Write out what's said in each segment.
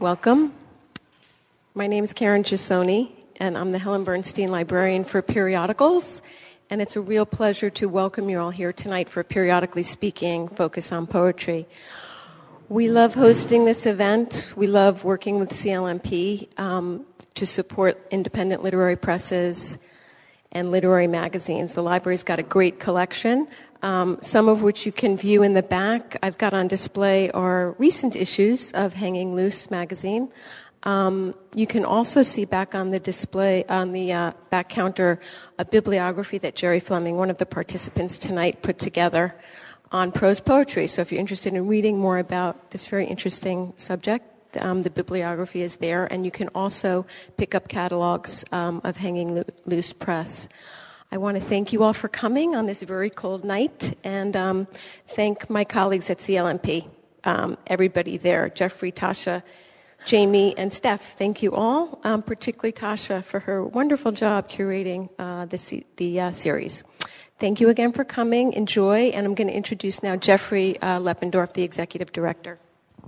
Welcome. My name is Karen Gisoni, and I'm the Helen Bernstein Librarian for Periodicals, and it's a real pleasure to welcome you all here tonight for Periodically Speaking, Focus on Poetry. We love hosting this event. We love working with CLMP to support independent literary presses and literary magazines. The library's got a great collection, some of which you can view in the back. I've got on display our recent issues of Hanging Loose magazine. You can also see back on the display, on the back counter, a bibliography that Jerry Fleming, one of the participants tonight, put together on prose poetry. So if you're interested in reading more about this very interesting subject, the bibliography is there, and you can also pick up catalogs of Hanging Loose Press. I want to thank you all for coming on this very cold night, and thank my colleagues at CLMP, everybody there, Jeffrey, Tasha, Jamie, and Steph. Thank you all, particularly Tasha for her wonderful job curating the series. Thank you again for coming. Enjoy, and I'm going to introduce now Jeffrey Leppendorf, the Executive Director.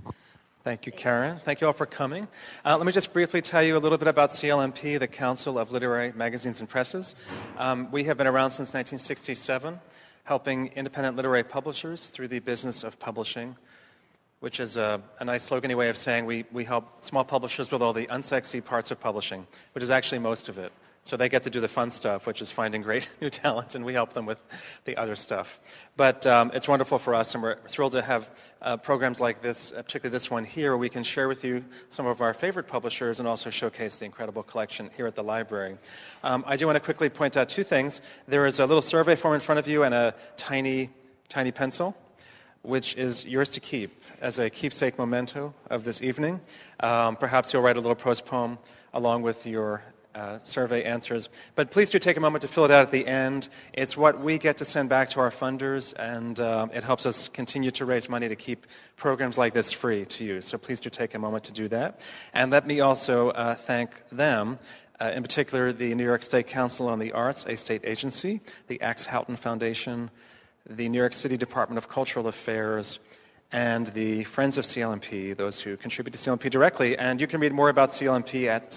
Thank you, Karen. Thank you all for coming. Let me just briefly tell you a little bit about CLMP, the Council of Literary Magazines and Presses. We have been around since 1967, helping independent literary publishers through the business of publishing, which is a nice slogany way of saying we help small publishers with all the unsexy parts of publishing, which is actually most of it. So they get to do the fun stuff, which is finding great new talent, and we help them with the other stuff. But it's wonderful for us, and we're thrilled to have programs like this, particularly this one here, where we can share with you some of our favorite publishers and also showcase the incredible collection here at the library. I do want to quickly point out two things. There is a little survey form in front of you and a tiny, tiny pencil, which is yours to keep as a keepsake memento of this evening. Perhaps you'll write a little prose poem along with your survey answers. But please do take a moment to fill it out at the end. It's what we get to send back to our funders, and it helps us continue to raise money to keep programs like this free to you. So please do take a moment to do that. And let me also thank them, in particular the New York State Council on the Arts, a state agency, the Axe Houghton Foundation, the New York City Department of Cultural Affairs, and the Friends of CLMP, those who contribute to CLMP directly. And you can read more about CLMP at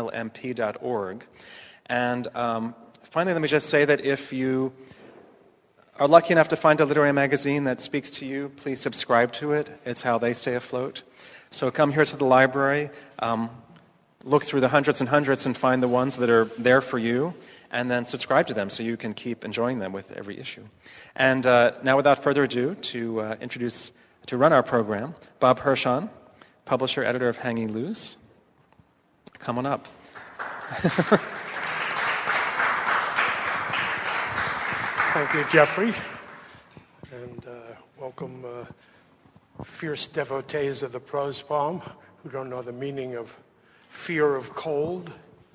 clmp.org. And finally, let me just say that if you are lucky enough to find a literary magazine that speaks to you, please subscribe to it. It's how they stay afloat. So come here to the library, look through the hundreds and hundreds and find the ones that are there for you, and then subscribe to them so you can keep enjoying them with every issue. And now, without further ado, to run our program, Bob Hirshon, publisher, editor of Hanging Loose. Come on up. Thank you, Jeffrey. And welcome fierce devotees of the prose poem who don't know the meaning of fear of cold.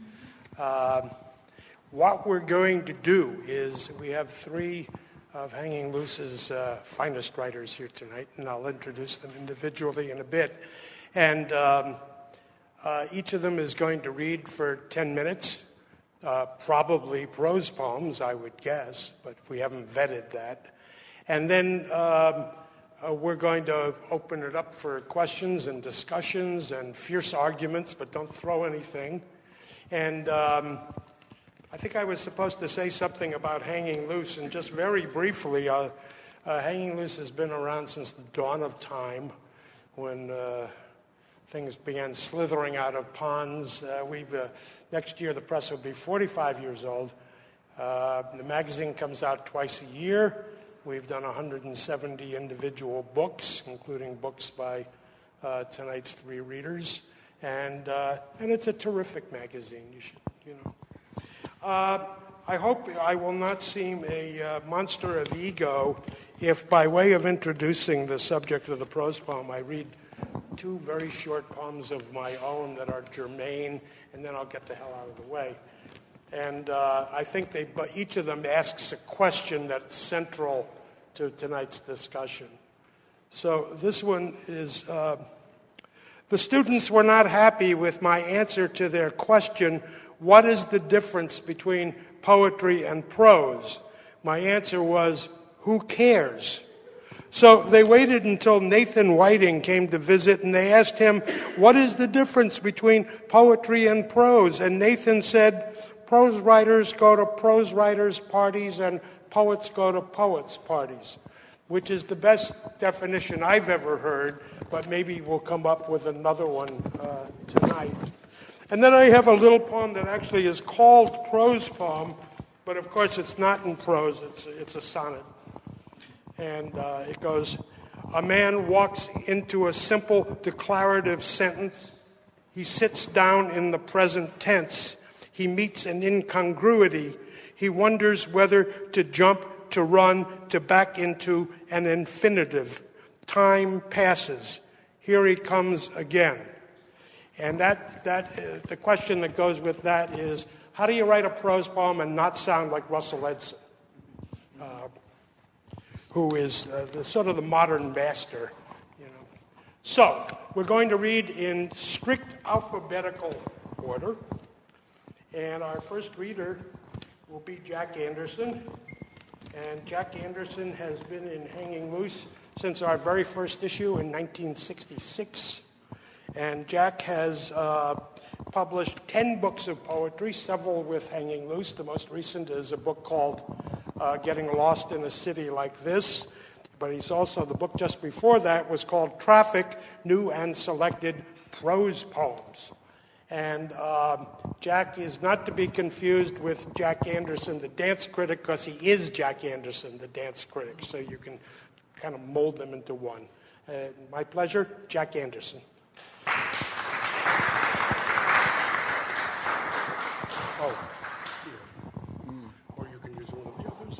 What we're going to do is we have three of Hanging Loose's finest writers here tonight, and I'll introduce them individually in a bit. And each of them is going to read for 10 minutes, probably prose poems, I would guess, but we haven't vetted that. And then we're going to open it up for questions and discussions and fierce arguments, but don't throw anything. And I think I was supposed to say something about Hanging Loose, and just very briefly, Hanging Loose has been around since the dawn of time, when things began slithering out of ponds. Next year, the press will be 45 years old. The magazine comes out twice a year. We've done 170 individual books, including books by tonight's three readers, and it's a terrific magazine. You should, I hope I will not seem a monster of ego if, by way of introducing the subject of the prose poem, I read two very short poems of my own that are germane, and then I'll get the hell out of the way. And I think each of them asks a question that's central to tonight's discussion. So this one is, the students were not happy with my answer to their question, what is the difference between poetry and prose? My answer was, who cares? So they waited until Nathan Whiting came to visit, and they asked him, what is the difference between poetry and prose? And Nathan said, prose writers go to prose writers' parties and poets go to poets' parties, which is the best definition I've ever heard, but maybe we'll come up with another one tonight. And then I have a little poem that actually is called Prose Poem, but of course it's not in prose, it's a sonnet. And it goes, a man walks into a simple declarative sentence. He sits down in the present tense. He meets an incongruity. He wonders whether to jump, to run, to back into an infinitive. Time passes. Here he comes again. And the question that goes with that is, how do you write a prose poem and not sound like Russell Edson? Who is the modern master, So, we're going to read in strict alphabetical order. And our first reader will be Jack Anderson. And Jack Anderson has been in Hanging Loose since our very first issue in 1966. And Jack has published 10 books of poetry, several with Hanging Loose. The most recent is a book called Getting Lost in a City Like This. But he's also, the book just before that was called Traffic, New and Selected Prose Poems. And Jack is not to be confused with Jack Anderson, the dance critic, because he is Jack Anderson, the dance critic. So you can kind of mold them into one. My pleasure, Jack Anderson. Oh, here. Or you can use one of the others.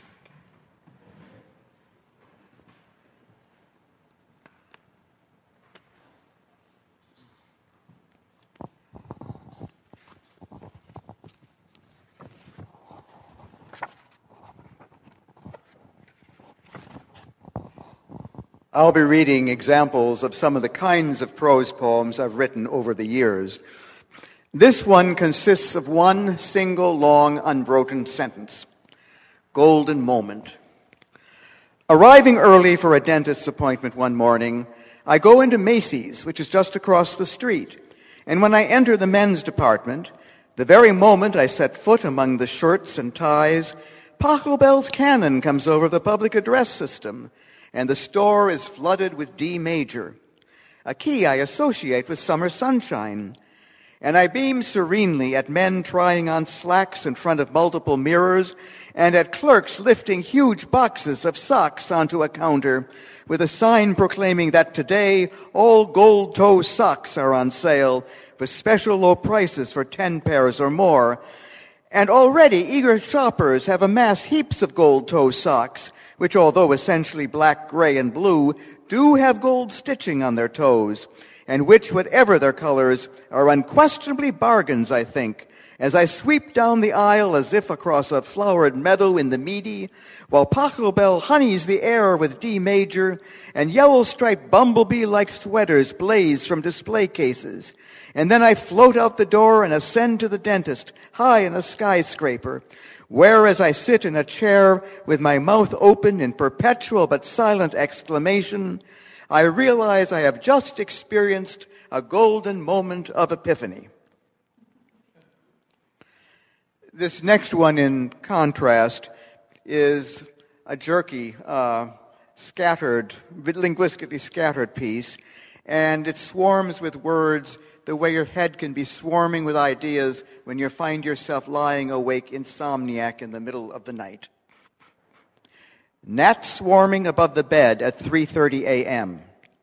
I'll be reading examples of some of the kinds of prose poems I've written over the years. This one consists of one single long unbroken sentence. Golden moment. Arriving early for a dentist's appointment one morning, I go into Macy's, which is just across the street. And when I enter the men's department, the very moment I set foot among the shirts and ties, Pachelbel's canon comes over the public address system, and the store is flooded with D major, a key I associate with summer sunshine. And I beam serenely at men trying on slacks in front of multiple mirrors, and at clerks lifting huge boxes of socks onto a counter with a sign proclaiming that today all gold toe socks are on sale with special low prices for 10 pairs or more. And already eager shoppers have amassed heaps of gold toe socks, which, although essentially black, gray, and blue, do have gold stitching on their toes, and which, whatever their colors, are unquestionably bargains, I think, as I sweep down the aisle as if across a flowered meadow in the Meady, while Pachelbel honeys the air with D major, and yellow-striped bumblebee-like sweaters blaze from display cases. And then I float out the door and ascend to the dentist, high in a skyscraper, where as I sit in a chair with my mouth open in perpetual but silent exclamation, I realize I have just experienced a golden moment of epiphany. This next one, in contrast, is a jerky, linguistically scattered piece, and it swarms with words the way your head can be swarming with ideas when you find yourself lying awake insomniac in the middle of the night. Gnats swarming above the bed at 3:30 a.m.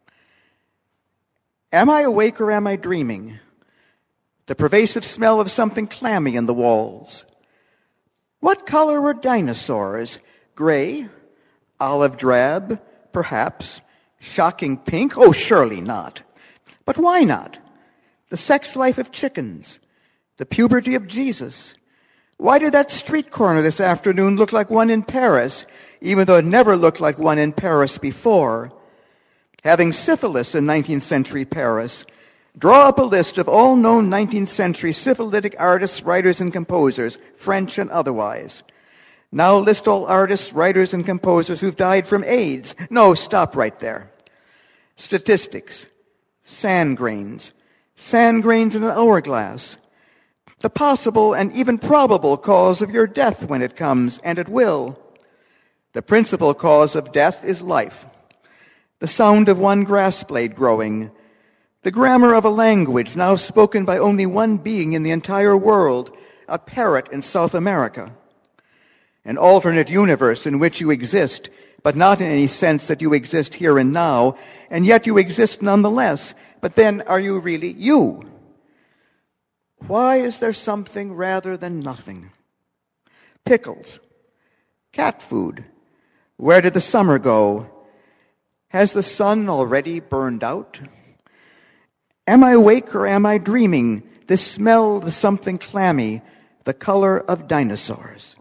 Am I awake or am I dreaming? The pervasive smell of something clammy in the walls. What color were dinosaurs? Gray? Olive drab? Perhaps. Shocking pink? Oh, surely not. But why not? The sex life of chickens. The puberty of Jesus. Why did that street corner this afternoon look like one in Paris, even though it never looked like one in Paris before? Having syphilis in 19th century Paris, draw up a list of all known 19th century syphilitic artists, writers, and composers, French and otherwise. Now list all artists, writers, and composers who've died from AIDS. No, stop right there. Statistics, sand grains in an hourglass. The possible and even probable cause of your death when it comes, and it will. The principal cause of death is life. The sound of one grass blade growing. The grammar of a language now spoken by only one being in the entire world, a parrot in South America. An alternate universe in which you exist, but not in any sense that you exist here and now, and yet you exist nonetheless. But then, are you really you? Why is there something rather than nothing? Pickles, cat food. Where did the summer go? Has the sun already burned out? Am I awake or am I dreaming? The smell of something clammy, the color of dinosaurs.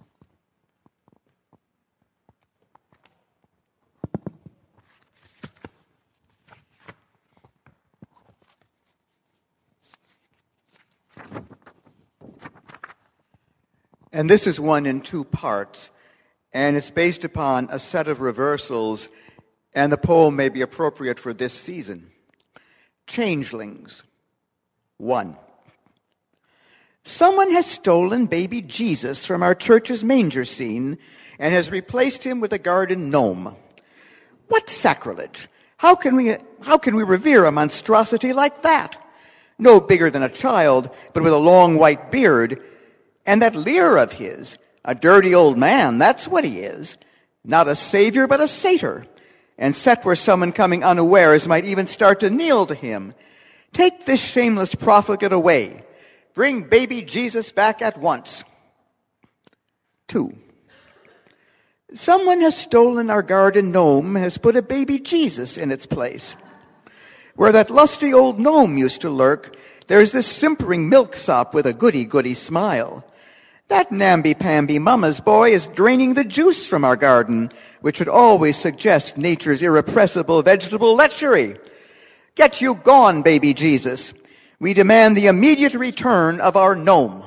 And this is one in two parts, and it's based upon a set of reversals, and the poem may be appropriate for this season. Changelings. 1. Someone has stolen baby Jesus from our church's manger scene and has replaced him with a garden gnome. What sacrilege! How can we revere a monstrosity like that? No bigger than a child, but with a long white beard. And that leer of his, a dirty old man, that's what he is. Not a savior, but a satyr. And set where someone coming unawares might even start to kneel to him. Take this shameless profligate away. Bring baby Jesus back at once. 2. Someone has stolen our garden gnome and has put a baby Jesus in its place. Where that lusty old gnome used to lurk, there's this simpering milksop with a goody-goody smile. That namby-pamby mama's boy is draining the juice from our garden, which would always suggest nature's irrepressible vegetable lechery. Get you gone, baby Jesus. We demand the immediate return of our gnome.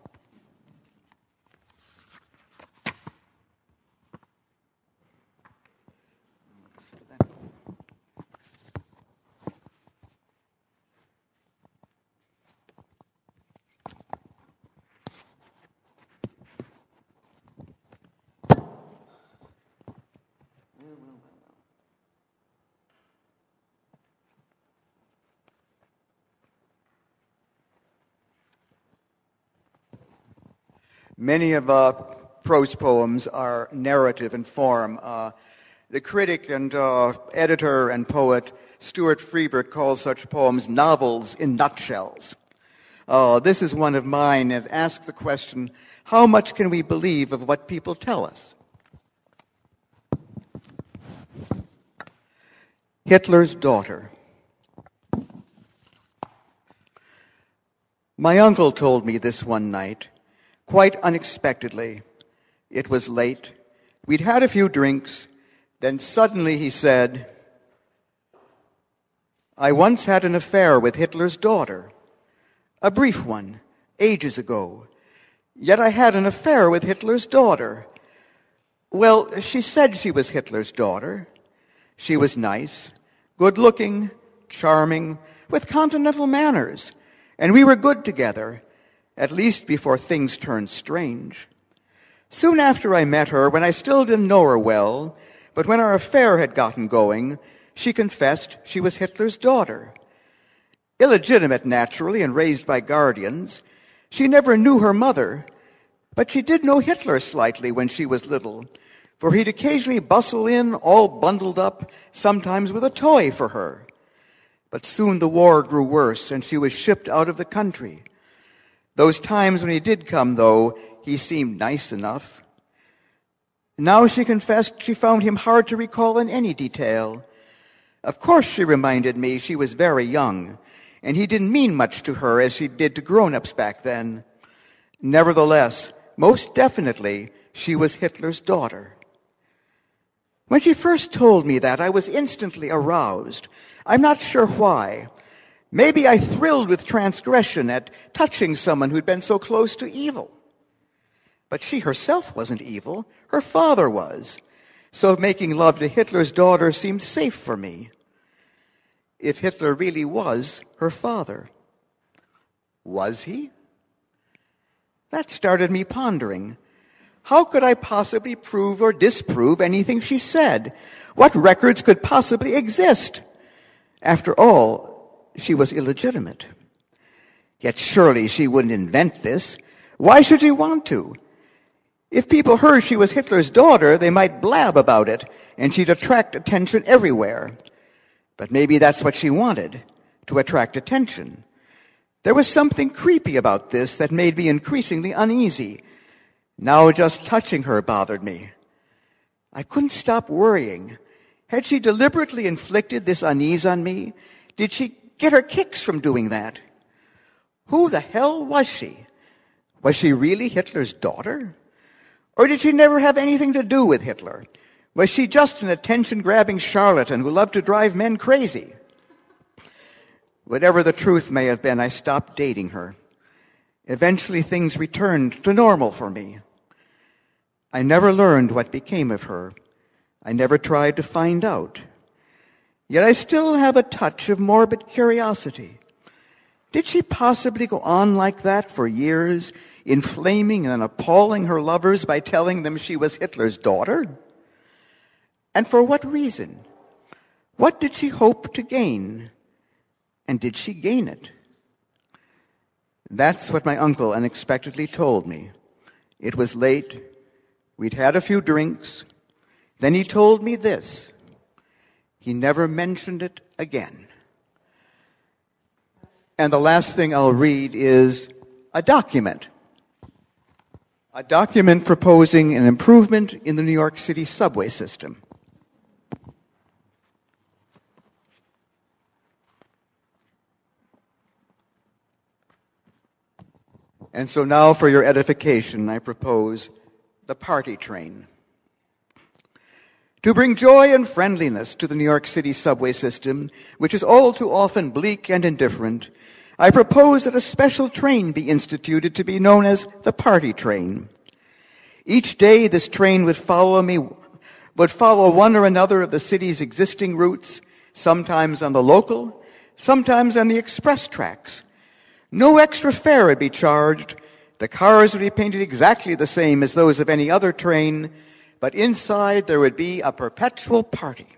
Many of prose poems are narrative in form. The critic and editor and poet Stuart Freberg calls such poems novels in nutshells. This is one of mine, and asks the question, how much can we believe of what people tell us? Hitler's Daughter. My uncle told me this one night, quite unexpectedly. It was late. We'd had a few drinks. Then suddenly he said, I once had an affair with Hitler's daughter. A brief one, ages ago. Yet I had an affair with Hitler's daughter. Well, she said she was Hitler's daughter. She was nice, good-looking, charming, with continental manners. And we were good together. At least before things turned strange. Soon after I met her, when I still didn't know her well, but when our affair had gotten going, she confessed she was Hitler's daughter. Illegitimate, naturally, and raised by guardians, she never knew her mother, but she did know Hitler slightly when she was little, for he'd occasionally bustle in, all bundled up, sometimes with a toy for her. But soon the war grew worse, and she was shipped out of the country. Those times when he did come, though, he seemed nice enough. Now she confessed she found him hard to recall in any detail. Of course, she reminded me, she was very young, and he didn't mean much to her as he did to grown-ups back then. Nevertheless, most definitely, she was Hitler's daughter. When she first told me that, I was instantly aroused. I'm not sure why. Maybe I thrilled with transgression at touching someone who'd been so close to evil. But she herself wasn't evil. Her father was. So making love to Hitler's daughter seemed safe for me. If Hitler really was her father. Was he? That started me pondering. How could I possibly prove or disprove anything she said? What records could possibly exist? After all, she was illegitimate. Yet surely she wouldn't invent this. Why should she want to? If people heard she was Hitler's daughter, they might blab about it, and she'd attract attention everywhere. But maybe that's what she wanted, to attract attention. There was something creepy about this that made me increasingly uneasy. Now just touching her bothered me. I couldn't stop worrying. Had she deliberately inflicted this unease on me? Did she get her kicks from doing that? Who the hell was she? Was she really Hitler's daughter? Or did she never have anything to do with Hitler? Was she just an attention-grabbing charlatan who loved to drive men crazy? Whatever the truth may have been, I stopped dating her. Eventually, things returned to normal for me. I never learned what became of her. I never tried to find out. Yet I still have a touch of morbid curiosity. Did she possibly go on like that for years, inflaming and appalling her lovers by telling them she was Hitler's daughter? And for what reason? What did she hope to gain? And did she gain it? That's what my uncle unexpectedly told me. It was late. We'd had a few drinks. Then he told me this. He never mentioned it again. And the last thing I'll read is a document. A document proposing an improvement in the New York City subway system. And so now for your edification, I propose the party train. To bring joy and friendliness to the New York City subway system, which is all too often bleak and indifferent, I propose that a special train be instituted to be known as the party train. Each day this train would follow one or another of the city's existing routes, sometimes on the local, sometimes on the express tracks. No extra fare would be charged. The cars would be painted exactly the same as those of any other train, but inside there would be a perpetual party.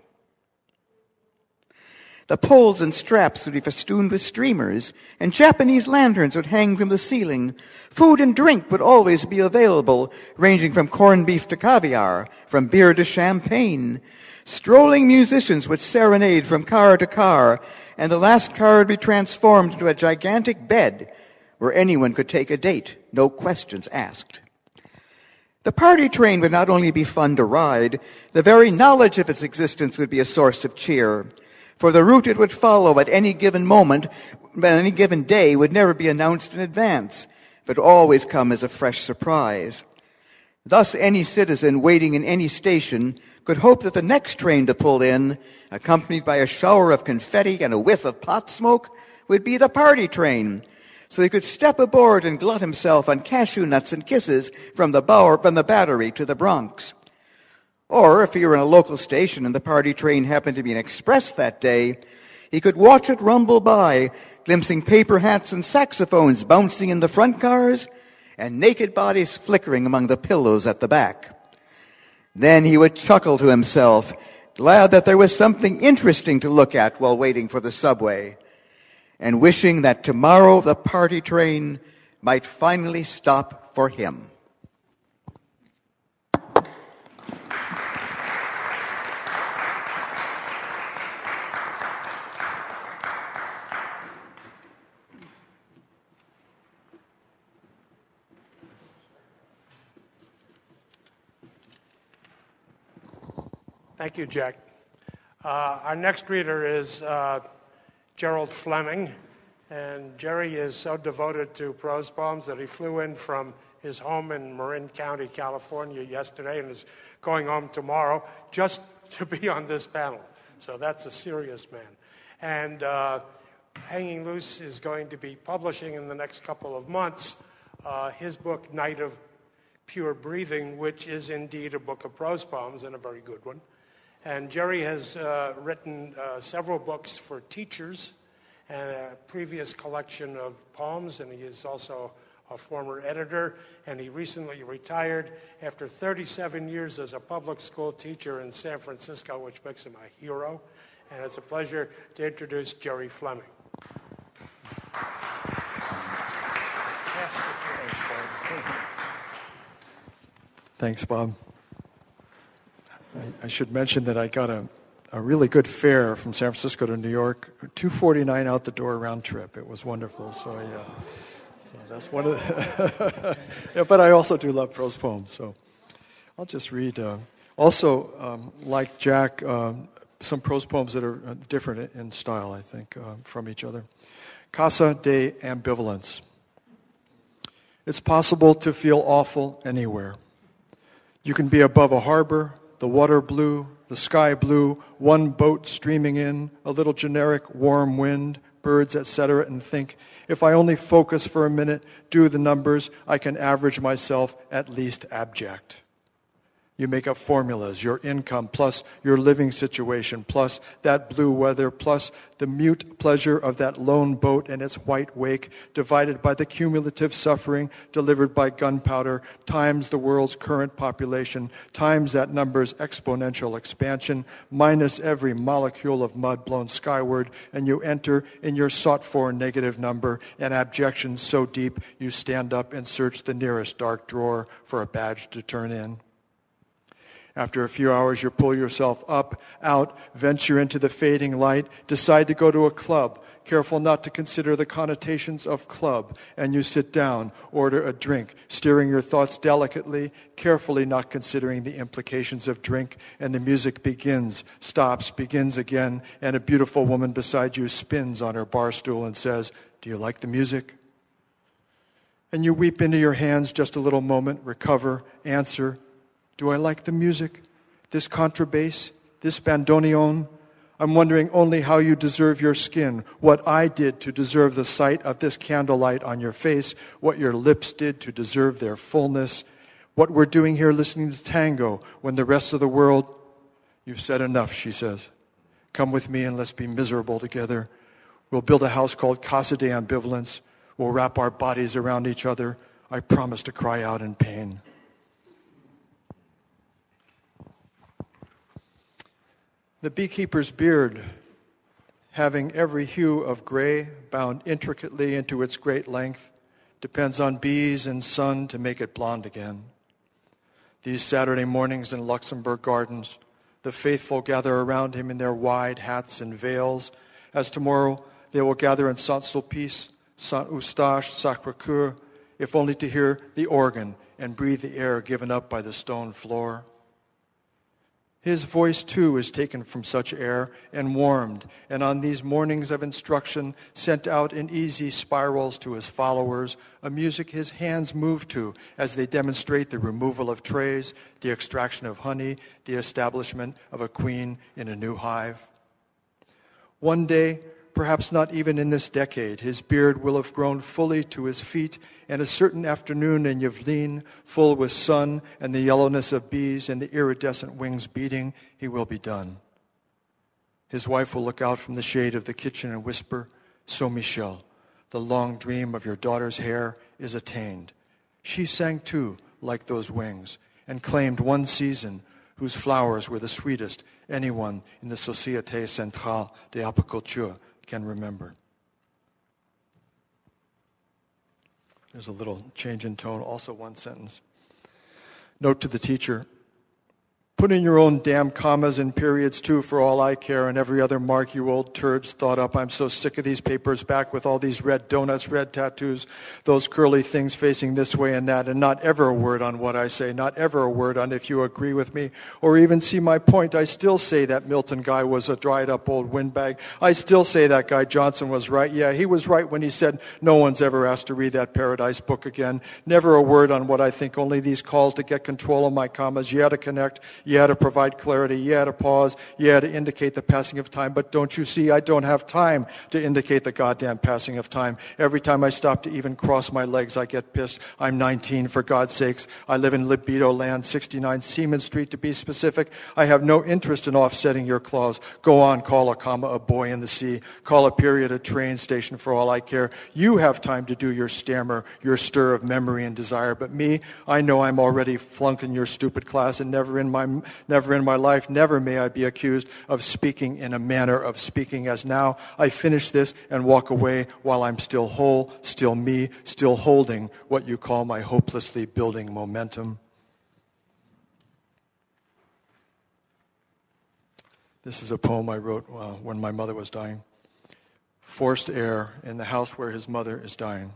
The poles and straps would be festooned with streamers, and Japanese lanterns would hang from the ceiling. Food and drink would always be available, ranging from corned beef to caviar, from beer to champagne. Strolling musicians would serenade from car to car, and the last car would be transformed into a gigantic bed where anyone could take a date, no questions asked. The party train would not only be fun to ride, the very knowledge of its existence would be a source of cheer. For the route it would follow at any given moment, at any given day, would never be announced in advance, but always come as a fresh surprise. Thus, any citizen waiting in any station could hope that the next train to pull in, accompanied by a shower of confetti and a whiff of pot smoke, would be the party train. So he could step aboard and glut himself on cashew nuts and kisses from the Battery to the Bronx. Or, if he were in a local station and the party train happened to be an express that day, he could watch it rumble by, glimpsing paper hats and saxophones bouncing in the front cars and naked bodies flickering among the pillows at the back. Then he would chuckle to himself, glad that there was something interesting to look at while waiting for the subway, and wishing that tomorrow the party train might finally stop for him. Thank you, Jack. Our next reader is Gerald Fleming, and Jerry is so devoted to prose poems that he flew in from his home in Marin County, California yesterday and is going home tomorrow just to be on this panel. So that's a serious man. And Hanging Loose is going to be publishing in the next couple of months his book, Night of Pure Breathing, which is indeed a book of prose poems and a very good one. And Jerry has written several books for teachers and a previous collection of poems, and he is also a former editor, and he recently retired after 37 years as a public school teacher in San Francisco, which makes him a hero. And it's a pleasure to introduce Jerry Fleming. Thanks, Bob. I should mention that I got a really good fare from San Francisco to New York, $2.49 out the door round trip. It was wonderful. So that's one of the yeah, but I also do love prose poems. So I'll just read. Like Jack, some prose poems that are different in style, I think, from each other. Casa de Ambivalence. It's possible to feel awful anywhere. You can be above a harbor, the water blue, the sky blue, one boat streaming in, a little generic warm wind, birds, etc., and think, if I only focus for a minute, do the numbers, I can average myself at least abject. You make up formulas, your income plus your living situation plus that blue weather plus the mute pleasure of that lone boat and its white wake divided by the cumulative suffering delivered by gunpowder times the world's current population times that number's exponential expansion minus every molecule of mud blown skyward, and you enter in your sought-for negative number an abjection so deep you stand up and search the nearest dark drawer for a badge to turn in. After a few hours, you pull yourself up, out, venture into the fading light, decide to go to a club, careful not to consider the connotations of club, and you sit down, order a drink, steering your thoughts delicately, carefully not considering the implications of drink, and the music begins, stops, begins again, and a beautiful woman beside you spins on her bar stool and says, "Do you like the music?" And you weep into your hands just a little moment, recover, answer, "Do I like the music? This contrabass? This bandoneon? I'm wondering only how you deserve your skin, what I did to deserve the sight of this candlelight on your face, what your lips did to deserve their fullness, what we're doing here listening to tango when the rest of the world..." "You've said enough," she says. "Come with me and let's be miserable together. We'll build a house called Casa de Ambivalence. We'll wrap our bodies around each other. I promise to cry out in pain." The beekeeper's beard, having every hue of gray bound intricately into its great length, depends on bees and sun to make it blonde again. These Saturday mornings in Luxembourg Gardens, the faithful gather around him in their wide hats and veils, as tomorrow they will gather in Saint-Sulpice, Saint-Eustache, Sacré-Cœur, if only to hear the organ and breathe the air given up by the stone floor. His voice, too, is taken from such air and warmed, and on these mornings of instruction, sent out in easy spirals to his followers, a music his hands move to as they demonstrate the removal of trays, the extraction of honey, the establishment of a queen in a new hive. One day, perhaps not even in this decade, his beard will have grown fully to his feet, and a certain afternoon in Yvelines, full with sun and the yellowness of bees and the iridescent wings beating, he will be done. His wife will look out from the shade of the kitchen and whisper, "So, Michel, the long dream of your daughter's hair is attained. She sang too, like those wings, and claimed one season whose flowers were the sweetest anyone in the Société Centrale d'Apiculture can remember." There's a little change in tone, also one sentence. Note to the teacher, "Put in your own damn commas and periods too, for all I care, and every other mark you old turds thought up. I'm so sick of these papers back with all these red donuts, red tattoos, those curly things facing this way and that, and not ever a word on what I say, not ever a word on if you agree with me, or even see my point. I still say that Milton guy was a dried-up old windbag. I still say that guy Johnson was right. Yeah, he was right when he said no one's ever asked to read that Paradise book again. Never a word on what I think, only these calls to get control of my commas. Yeah, to connect. Yeah, to provide clarity. Yeah, to pause. Yeah, to indicate the passing of time. But don't you see, I don't have time to indicate the goddamn passing of time. Every time I stop to even cross my legs, I get pissed. I'm 19, for God's sakes. I live in Libido Land, 69 Seaman Street to be specific. I have no interest in offsetting your clause. Go on, call a comma a boy in the sea. Call a period a train station for all I care. You have time to do your stammer, your stir of memory and desire. But me, I know I'm already flunking your stupid class, and never in my life, never may I be accused of speaking in a manner of speaking as now. I finish this and walk away while I'm still whole, still me, still holding what you call my hopelessly building momentum. This is a poem I wrote when my mother was dying. Forced air in the house where his mother is dying.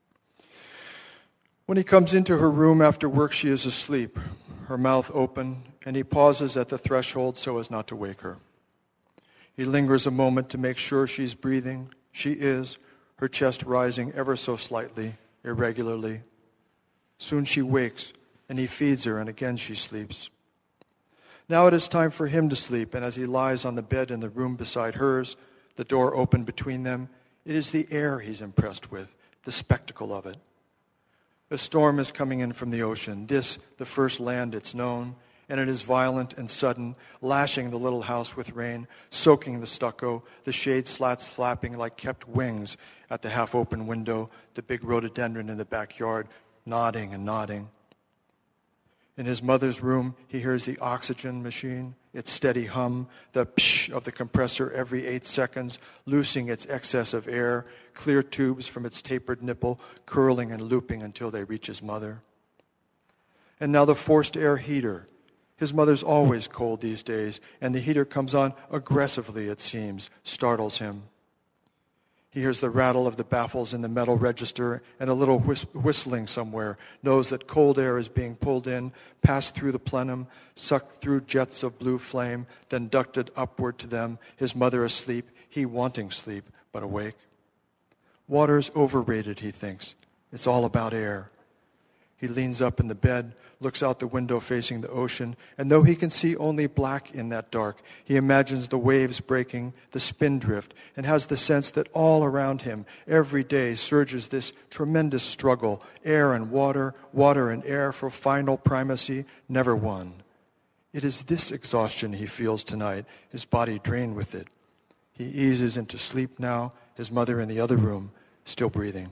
When he comes into her room after work, she is asleep, her mouth open, and he pauses at the threshold so as not to wake her. He lingers a moment to make sure she's breathing. She is, her chest rising ever so slightly, irregularly. Soon she wakes, and he feeds her, and again she sleeps. Now it is time for him to sleep, and as he lies on the bed in the room beside hers, the door open between them, it is the air he's impressed with, the spectacle of it. A storm is coming in from the ocean, this, the first land it's known, and it is violent and sudden, lashing the little house with rain, soaking the stucco, the shade slats flapping like kept wings at the half-open window, the big rhododendron in the backyard, nodding and nodding. In his mother's room, he hears the oxygen machine, its steady hum, the psh of the compressor every 8 seconds, loosing its excess of air, clear tubes from its tapered nipple, curling and looping until they reach his mother. And now the forced air heater. His mother's always cold these days, and the heater comes on aggressively, it seems, startles him. He hears the rattle of the baffles in the metal register and a little whistling somewhere, knows that cold air is being pulled in, passed through the plenum, sucked through jets of blue flame, then ducted upward to them, his mother asleep, he wanting sleep, but awake. Water's overrated, he thinks. It's all about air. He leans up in the bed, looks out the window facing the ocean, and though he can see only black in that dark, he imagines the waves breaking, the spindrift, and has the sense that all around him, every day, surges this tremendous struggle, air and water, water and air for final primacy, never won. It is this exhaustion he feels tonight, his body drained with it. He eases into sleep now, his mother in the other room, still breathing.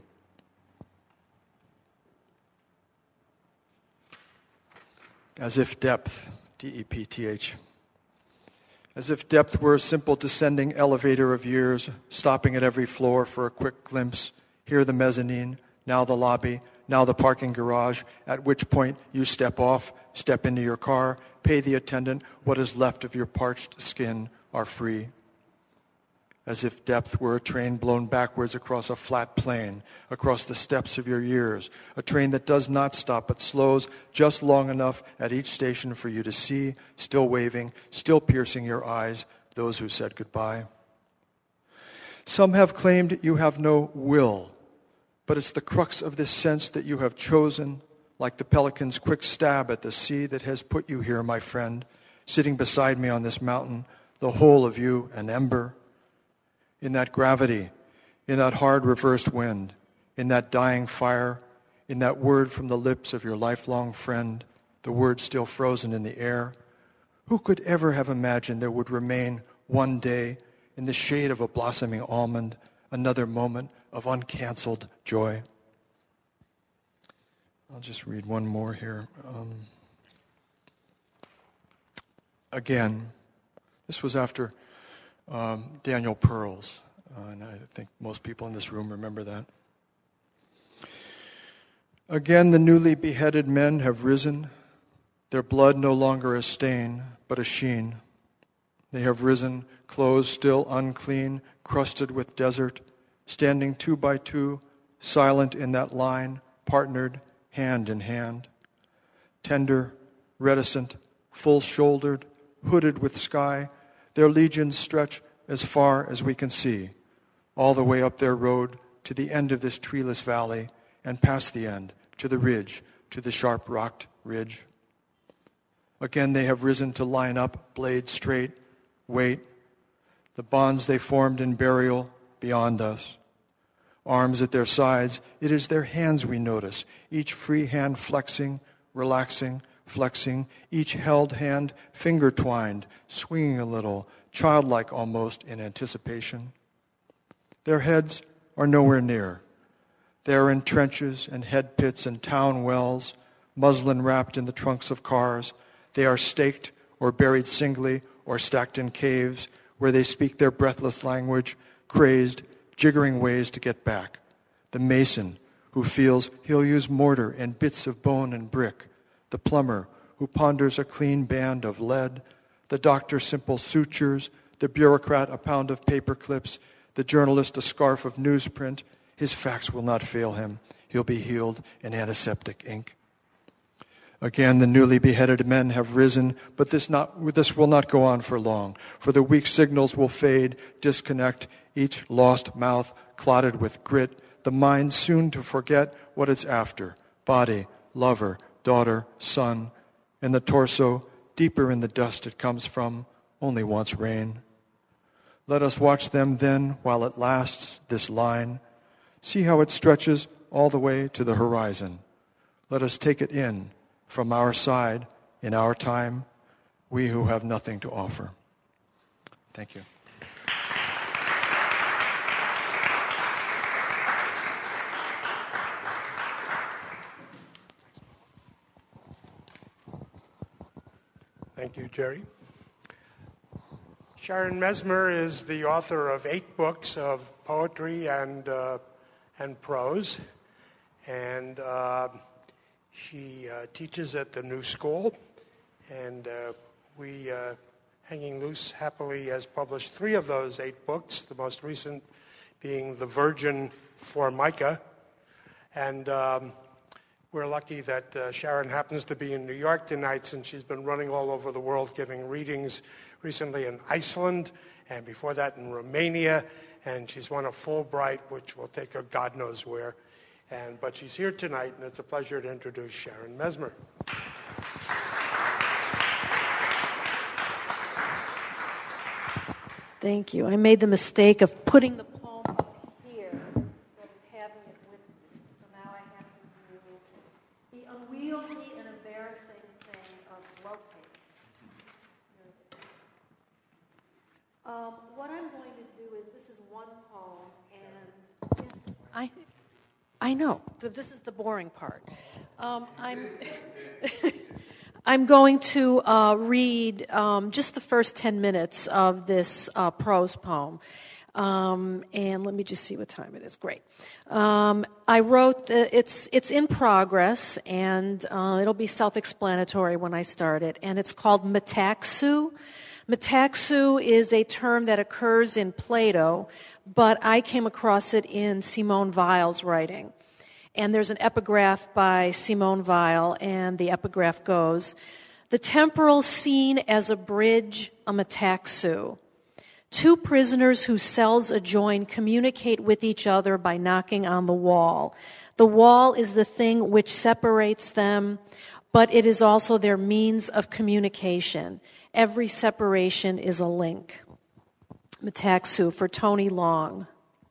As if depth, D-E-P-T-H, as if depth were a simple descending elevator of years, stopping at every floor for a quick glimpse, here the mezzanine, now the lobby, now the parking garage, at which point you step off, step into your car, pay the attendant, what is left of your parched skin are free. As if depth were a train blown backwards across a flat plain, across the steps of your years, a train that does not stop but slows just long enough at each station for you to see, still waving, still piercing your eyes, those who said goodbye. Some have claimed you have no will, but it's the crux of this sense that you have chosen, like the pelican's quick stab at the sea that has put you here, my friend, sitting beside me on this mountain, the whole of you an ember. In that gravity, in that hard reversed wind, in that dying fire, in that word from the lips of your lifelong friend, the word still frozen in the air, who could ever have imagined there would remain one day, in the shade of a blossoming almond, another moment of uncanceled joy? I'll just read one more here. Again, this was after Daniel Pearls, and I think most people in this room remember that. Again, the newly beheaded men have risen, their blood no longer a stain, but a sheen. They have risen, clothes still unclean, crusted with desert, standing 2 by 2, silent in that line, partnered, hand in hand. Tender, reticent, full-shouldered, hooded with sky, their legions stretch as far as we can see, all the way up their road to the end of this treeless valley and past the end to the ridge, to the sharp-rocked ridge. Again, they have risen to line up, blade straight, wait. The bonds they formed in burial beyond us. Arms at their sides, it is their hands we notice, each free hand flexing, relaxing, flexing, each held hand finger-twined, swinging a little, childlike almost in anticipation. Their heads are nowhere near. They are in trenches and head pits and town wells, muslin wrapped in the trunks of cars. They are staked or buried singly or stacked in caves where they speak their breathless language, crazed, jiggering ways to get back. The mason who feels he'll use mortar and bits of bone and brick. The plumber who ponders a clean band of lead. The doctor simple sutures. The bureaucrat a pound of paper clips. The journalist a scarf of newsprint. His facts will not fail him. He'll be healed in antiseptic ink. Again, the newly beheaded men have risen, but this will not go on for long, for the weak signals will fade, disconnect, each lost mouth clotted with grit, the mind soon to forget what it's after, body, lover, daughter, son, and the torso, deeper in the dust it comes from, only wants rain. Let us watch them then while it lasts, this line. See how it stretches all the way to the horizon. Let us take it in. From our side, in our time, we who have nothing to offer. Thank you. Thank you, Jerry. Sharon Messmer is the author of 8 books of poetry and prose, and she teaches at the New School, and Hanging Loose happily has published 3 of those 8 books, the most recent being The Virgin Formica. And we're lucky that Sharon happens to be in New York tonight, since she's been running all over the world giving readings, recently in Iceland, and before that in Romania, and she's won a Fulbright, which will take her God knows where. But she's here tonight, and it's a pleasure to introduce Sharon Messmer. Thank you. I made the mistake of putting the poem up here instead of having it with me. So now I have to do the unwieldy and embarrassing thing of rotating. What I'm going to do is, this is one poem, and I know. This is the boring part. I'm going to read just the first 10 minutes of this prose poem. And let me just see what time it is. Great. I wrote it's in progress, and it'll be self-explanatory when I start it. And it's called Metaxou. Metaxou is a term that occurs in Plato, but I came across it in Simone Weil's writing. And there's an epigraph by Simone Weil, and the epigraph goes, "The temporal scene as a bridge, a metaxou. 2 prisoners whose cells adjoin communicate with each other by knocking on the wall. The wall is the thing which separates them, but it is also their means of communication. Every separation is a link." Metaxou for Tony Long.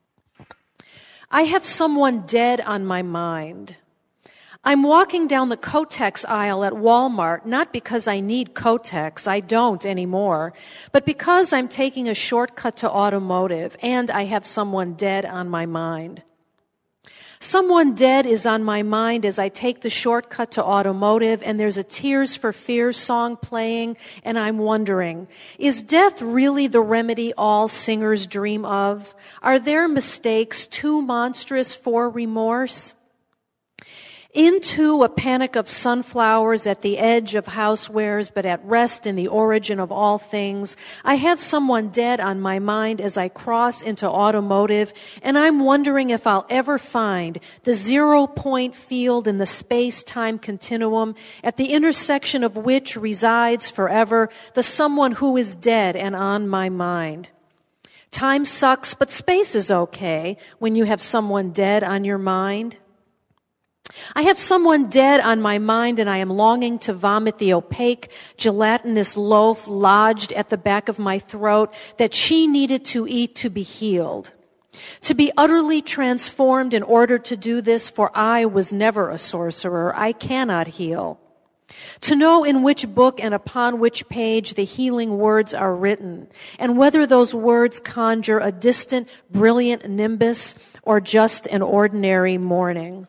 I have someone dead on my mind. I'm walking down the Kotex aisle at Walmart, not because I need Kotex, I don't anymore, but because I'm taking a shortcut to automotive, and I have someone dead on my mind. Someone dead is on my mind as I take the shortcut to automotive, and there's a Tears for Fears song playing, and I'm wondering, is death really the remedy all singers dream of? Are their mistakes too monstrous for remorse? Into a panic of sunflowers at the edge of housewares, but at rest in the origin of all things, I have someone dead on my mind as I cross into automotive, and I'm wondering if I'll ever find the 0-point field in the space-time continuum at the intersection of which resides forever the someone who is dead and on my mind. Time sucks, but space is okay when you have someone dead on your mind. I have someone dead on my mind, and I am longing to vomit the opaque, gelatinous loaf lodged at the back of my throat that she needed to eat to be healed. To be utterly transformed in order to do this, for I was never a sorcerer. I cannot heal. To know in which book and upon which page the healing words are written, and whether those words conjure a distant, brilliant nimbus or just an ordinary morning.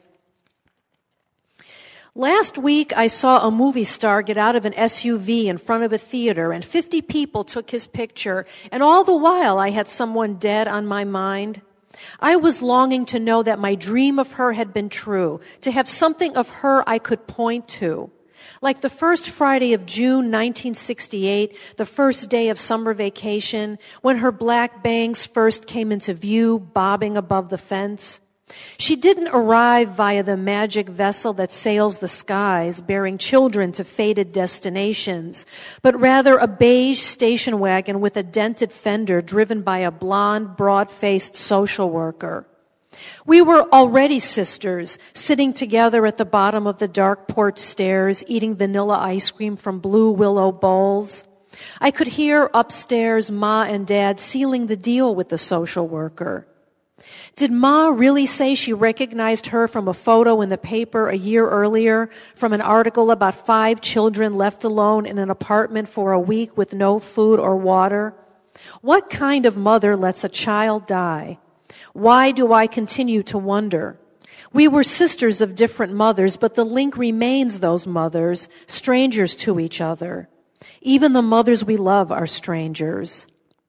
Last week, I saw a movie star get out of an SUV in front of a theater, and 50 people took his picture, and all the while I had someone dead on my mind. I was longing to know that my dream of her had been true, to have something of her I could point to. Like the first Friday of June 1968, the first day of summer vacation, when her black bangs first came into view, bobbing above the fence. She didn't arrive via the magic vessel that sails the skies, bearing children to fated destinations, but rather a beige station wagon with a dented fender driven by a blonde, broad-faced social worker. We were already sisters, sitting together at the bottom of the dark porch stairs, eating vanilla ice cream from blue willow bowls. I could hear upstairs Ma and Dad sealing the deal with the social worker. Did Ma really say she recognized her from a photo in the paper a year earlier, from an article about 5 children left alone in an apartment for a week with no food or water? What kind of mother lets a child die? Why do I continue to wonder? We were sisters of different mothers, but the link remains those mothers, strangers to each other. Even the mothers we love are strangers.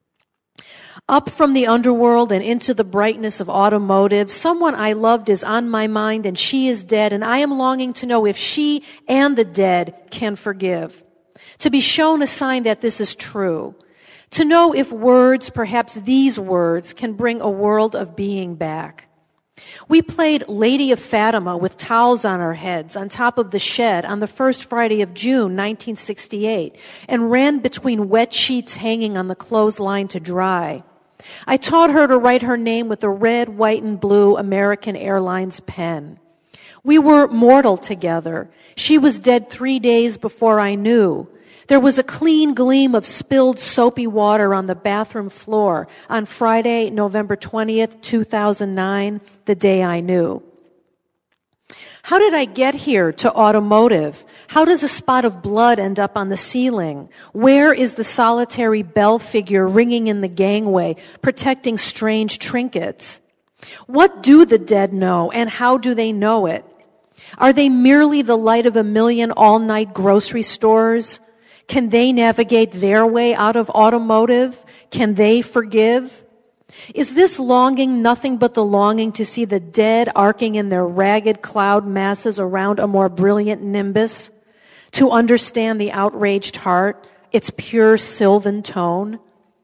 Up from the underworld and into the brightness of automotive, someone I loved is on my mind and she is dead, and I am longing to know if she and the dead can forgive. To be shown a sign that this is true. To know if words, perhaps these words, can bring a world of being back. We played Lady of Fatima with towels on our heads on top of the shed on the first Friday of June, 1968, and ran between wet sheets hanging on the clothesline to dry. I taught her to write her name with a red, white, and blue American Airlines pen. We were mortal together. She was dead 3 days before I knew. There was a clean gleam of spilled soapy water on the bathroom floor on Friday, November 20th, 2009, the day I knew. How did I get here to automotive? How does a spot of blood end up on the ceiling? Where is the solitary bell figure ringing in the gangway, protecting strange trinkets? What do the dead know, and how do they know it? Are they merely the light of a million all-night grocery stores? Can they navigate their way out of automotive? Can they forgive? Is this longing nothing but the longing to see the dead arcing in their ragged cloud masses around a more brilliant nimbus? To understand the outraged heart, its pure sylvan tone?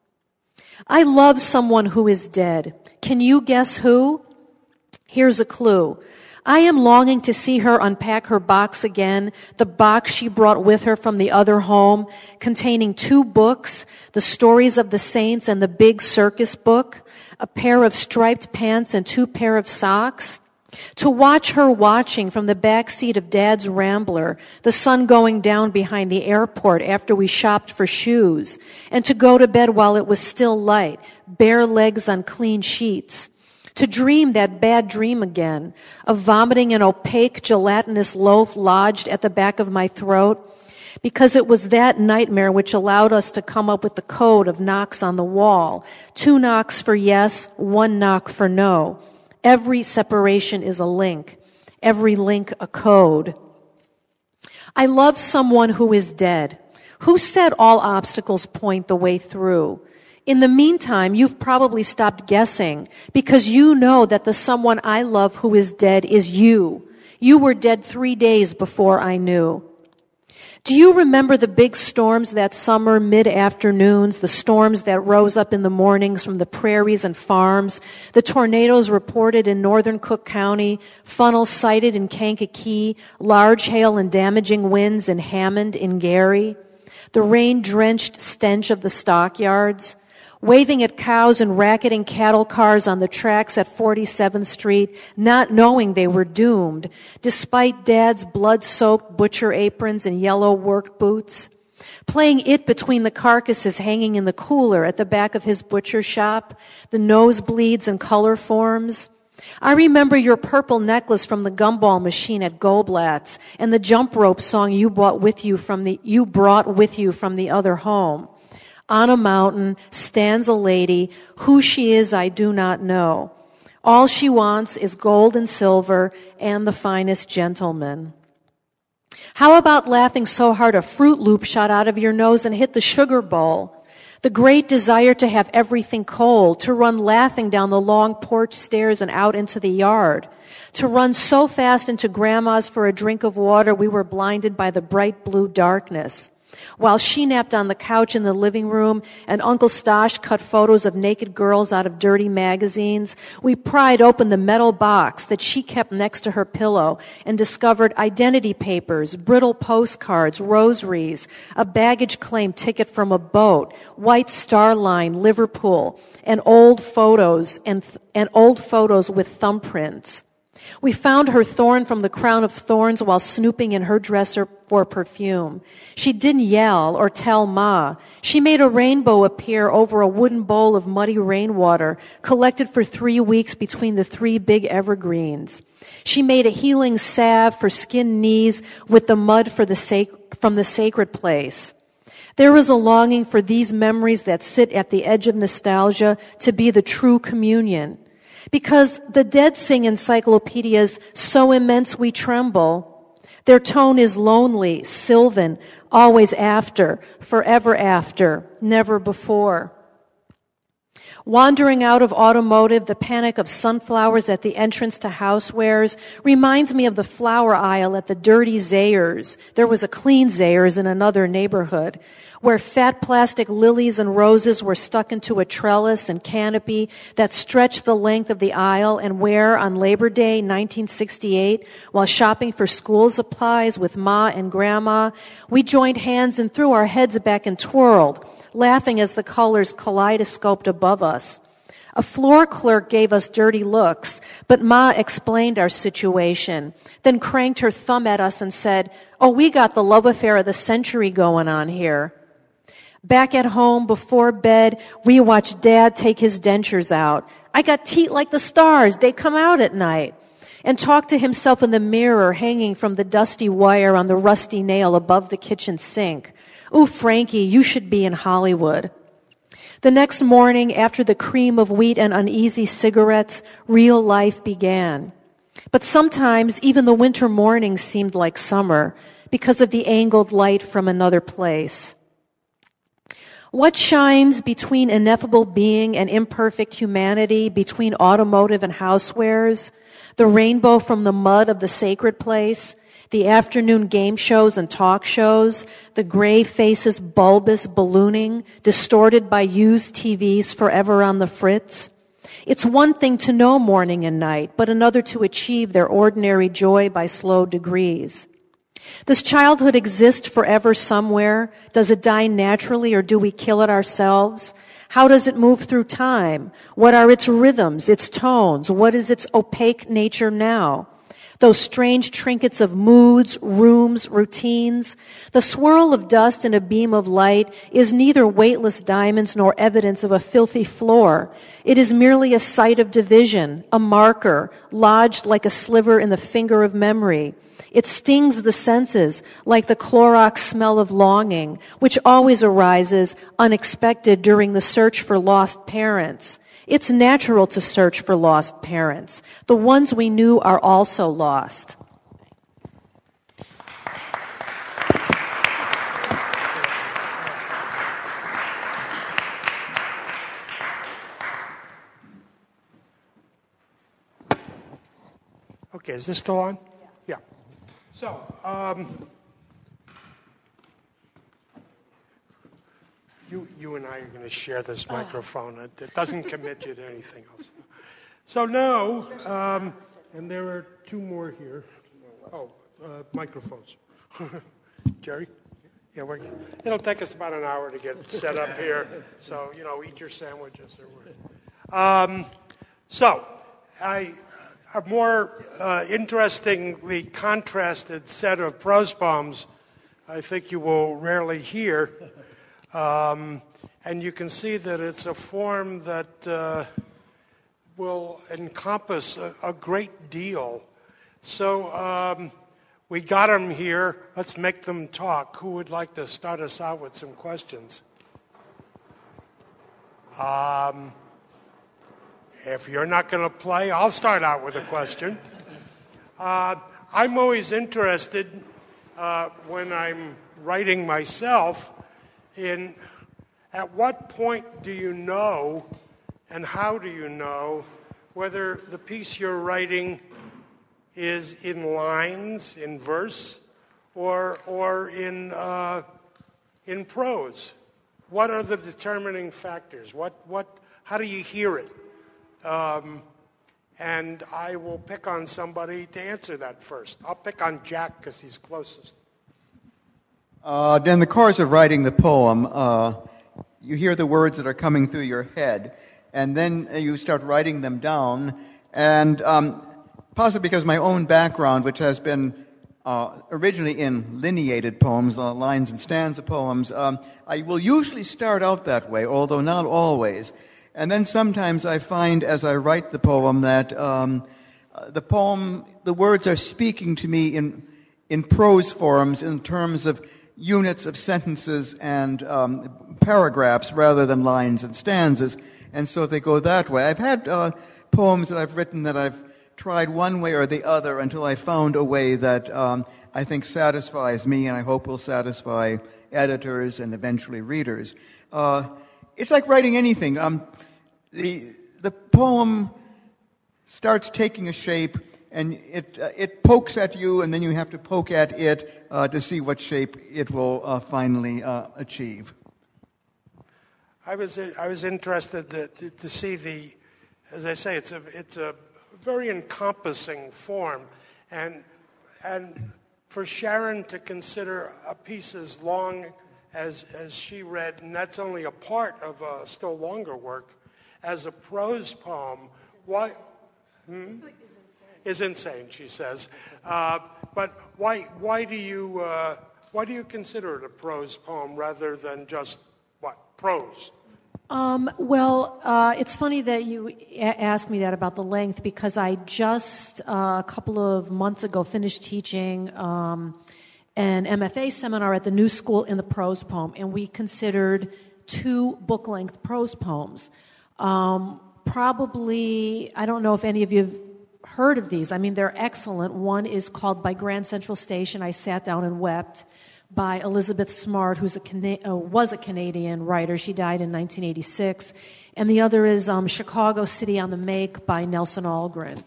I love someone who is dead. Can you guess who? Here's a clue. I am longing to see her unpack her box again, the box she brought with her from the other home, containing 2 books, the stories of the saints and the big circus book, a pair of striped pants and 2 pair of socks. To watch her watching from the back seat of Dad's Rambler, the sun going down behind the airport after we shopped for shoes, and to go to bed while it was still light, bare legs on clean sheets. To dream that bad dream again, of vomiting an opaque gelatinous loaf lodged at the back of my throat, because it was that nightmare which allowed us to come up with the code of knocks on the wall. 2 knocks for yes, 1 knock for no. Every separation is a link, every link a code. I love someone who is dead. Who said all obstacles point the way through? In the meantime, you've probably stopped guessing because you know that the someone I love who is dead is you. You were dead 3 days before I knew. Do you remember the big storms that summer, mid-afternoons, the storms that rose up in the mornings from the prairies and farms, the tornadoes reported in northern Cook County, funnels sighted in Kankakee, large hail and damaging winds in Hammond in Gary, the rain-drenched stench of the stockyards? waving at cows and racketing cattle cars on the tracks at 47th Street, not knowing they were doomed, despite Dad's blood-soaked butcher aprons and yellow work boots, playing it between the carcasses hanging in the cooler at the back of his butcher shop, the nosebleeds and color forms. I remember your purple necklace from the gumball machine at Goldblatt's and the jump rope song you brought with you from the other home. On a mountain stands a lady, who she is I do not know. All she wants is gold and silver and the finest gentleman. How about laughing so hard a Fruit Loop shot out of your nose and hit the sugar bowl? The great desire to have everything cold, to run laughing down the long porch stairs and out into the yard, to run so fast into Grandma's for a drink of water we were blinded by the bright blue darkness. While she napped on the couch in the living room and Uncle Stosh cut photos of naked girls out of dirty magazines, we pried open the metal box that she kept next to her pillow and discovered identity papers, brittle postcards, rosaries, a baggage claim ticket from a boat, White Star Line, Liverpool, and old photos with thumbprints. We found her thorn from the crown of thorns while snooping in her dresser for perfume. She didn't yell or tell Ma. She made a rainbow appear over a wooden bowl of muddy rainwater collected for 3 weeks between the 3 big evergreens. She made a healing salve for skinned knees with the mud from the sacred place. There is a longing for these memories that sit at the edge of nostalgia to be the true communion. Because the dead sing encyclopedias so immense we tremble. Their tone is lonely, sylvan, always after, forever after, never before. Wandering out of automotive, the panic of sunflowers at the entrance to housewares reminds me of the flower aisle at the dirty Zayers. There was a clean Zayers in another neighborhood, where fat plastic lilies and roses were stuck into a trellis and canopy that stretched the length of the aisle, and where, on Labor Day 1968, while shopping for school supplies with Ma and Grandma, we joined hands and threw our heads back and twirled, laughing as the colors kaleidoscoped above us. A floor clerk gave us dirty looks, but Ma explained our situation, then cranked her thumb at us and said, "Oh, we got the love affair of the century going on here." Back at home, before bed, we watched Dad take his dentures out. "I got teeth like the stars. They come out at night." And talked to himself in the mirror hanging from the dusty wire on the rusty nail above the kitchen sink. "Ooh, Frankie, you should be in Hollywood." The next morning, after the cream of wheat and uneasy cigarettes, real life began. But sometimes even the winter mornings seemed like summer because of the angled light from another place. What shines between ineffable being and imperfect humanity, between automotive and housewares, the rainbow from the mud of the sacred place, the afternoon game shows and talk shows, the gray faces bulbous ballooning, distorted by used TVs forever on the fritz? It's one thing to know morning and night, but another to achieve their ordinary joy by slow degrees. Does childhood exist forever somewhere? Does it die naturally, or do we kill it ourselves? How does it move through time? What are its rhythms, its tones? What is its opaque nature now? Those strange trinkets of moods, rooms, routines. The swirl of dust in a beam of light is neither weightless diamonds nor evidence of a filthy floor. It is merely a site of division, a marker, lodged like a sliver in the finger of memory. It stings the senses like the Clorox smell of longing, which always arises unexpected during the search for lost parents. It's natural to search for lost parents. The ones we knew are also lost. Okay, is this still on? Yeah. So, you and I are going to share this microphone. It doesn't commit you to anything else. So now, and there are 2 more here. Oh, microphones. Jerry? Yeah, it'll take us about an hour to get set up here. So, eat your sandwiches. So, a more interestingly contrasted set of prose poems I think you will rarely hear. And you can see that it's a form that will encompass a great deal. So we got them here. Let's make them talk. Who would like to start us out with some questions? If you're not going to play, I'll start out with a question. I'm always interested when I'm writing myself in at what point do you know and how do you know whether the piece you're writing is in lines, in verse, or in prose? What are the determining factors? How do you hear it? And I will pick on somebody to answer that first. I'll pick on Jack because he's closest. In the course of writing the poem, you hear the words that are coming through your head, and then you start writing them down. And possibly because my own background, which has been originally in lineated poems, lines and stanza poems, I will usually start out that way, although not always. And then sometimes I find as I write the poem that the words are speaking to me in prose forms in terms of units of sentences and paragraphs rather than lines and stanzas. And so they go that way. I've had poems that I've written that I've tried one way or the other until I found a way that I think satisfies me and I hope will satisfy editors and eventually readers. It's like writing anything. The poem starts taking a shape, and it pokes at you, and then you have to poke at it to see what shape it will finally achieve. I was interested to see as I say, it's a very encompassing form, and for Sharon to consider a piece as long as she read, and that's only a part of a still longer work, as a prose poem, why? Is insane, she says. But why do you consider it a prose poem rather than just prose? It's funny that you asked me that about the length because I just a couple of months ago finished teaching an MFA seminar at the New School in the prose poem, and we considered 2 book-length prose poems. Probably, I don't know if any of you have heard of these. I mean, they're excellent. One is called By Grand Central Station, I Sat Down and Wept, by Elizabeth Smart, who's was a Canadian writer. She died in 1986. And the other is Chicago City on the Make by Nelson Algren.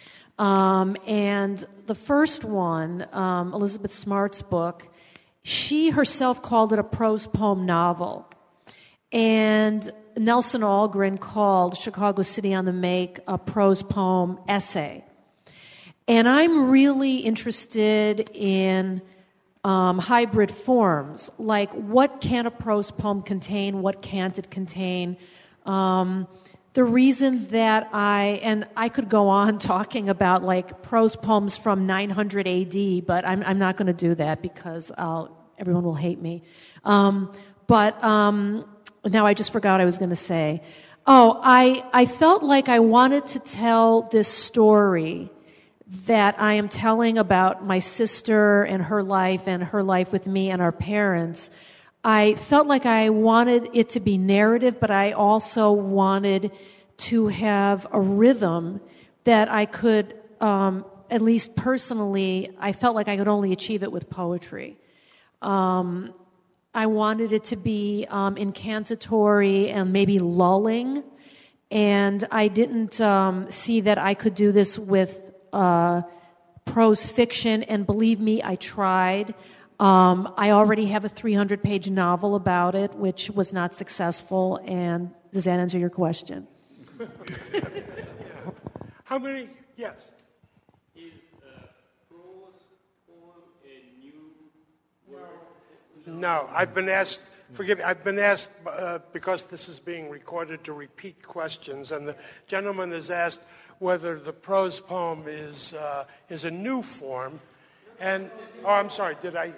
And the first one, Elizabeth Smart's book, she herself called it a prose poem novel. And Nelson Algren called Chicago City on the Make a prose poem essay. And I'm really interested in hybrid forms, like what can a prose poem contain, what can't it contain. The reason that I could go on talking about like prose poems from 900 AD, but I'm not going to do that because everyone will hate me. But now I just forgot what I was going to say. I felt like I wanted to tell this story that I am telling about my sister and her life with me and our parents. I felt like I wanted it to be narrative, but I also wanted to have a rhythm that I could, at least personally, I felt like I could only achieve it with poetry. I wanted it to be incantatory and maybe lulling, and I didn't see that I could do this with prose fiction, and believe me, I tried. I already have a 300-page novel about it, which was not successful, and does that answer your question? How many? Yes. Is prose poem a new word? No. I've been asked, forgive me, I've been asked, because this is being recorded, to repeat questions. And the gentleman has asked whether the prose poem is a new form. And, I'm sorry, did I?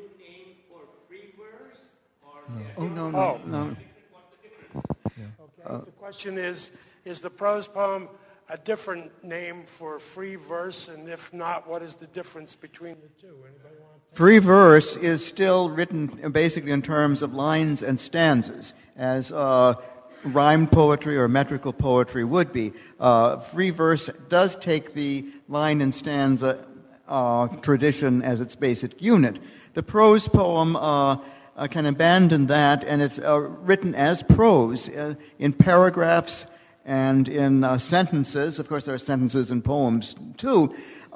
No. Okay. The question is the prose poem a different name for free verse? And if not, what is the difference between the two? Anybody want to? Free verse is still written basically in terms of lines and stanzas, as rhymed poetry or metrical poetry would be. Free verse does take the line and stanza tradition as its basic unit. The prose poem can abandon that, and it's written as prose in paragraphs and in sentences. Of course, there are sentences in poems too.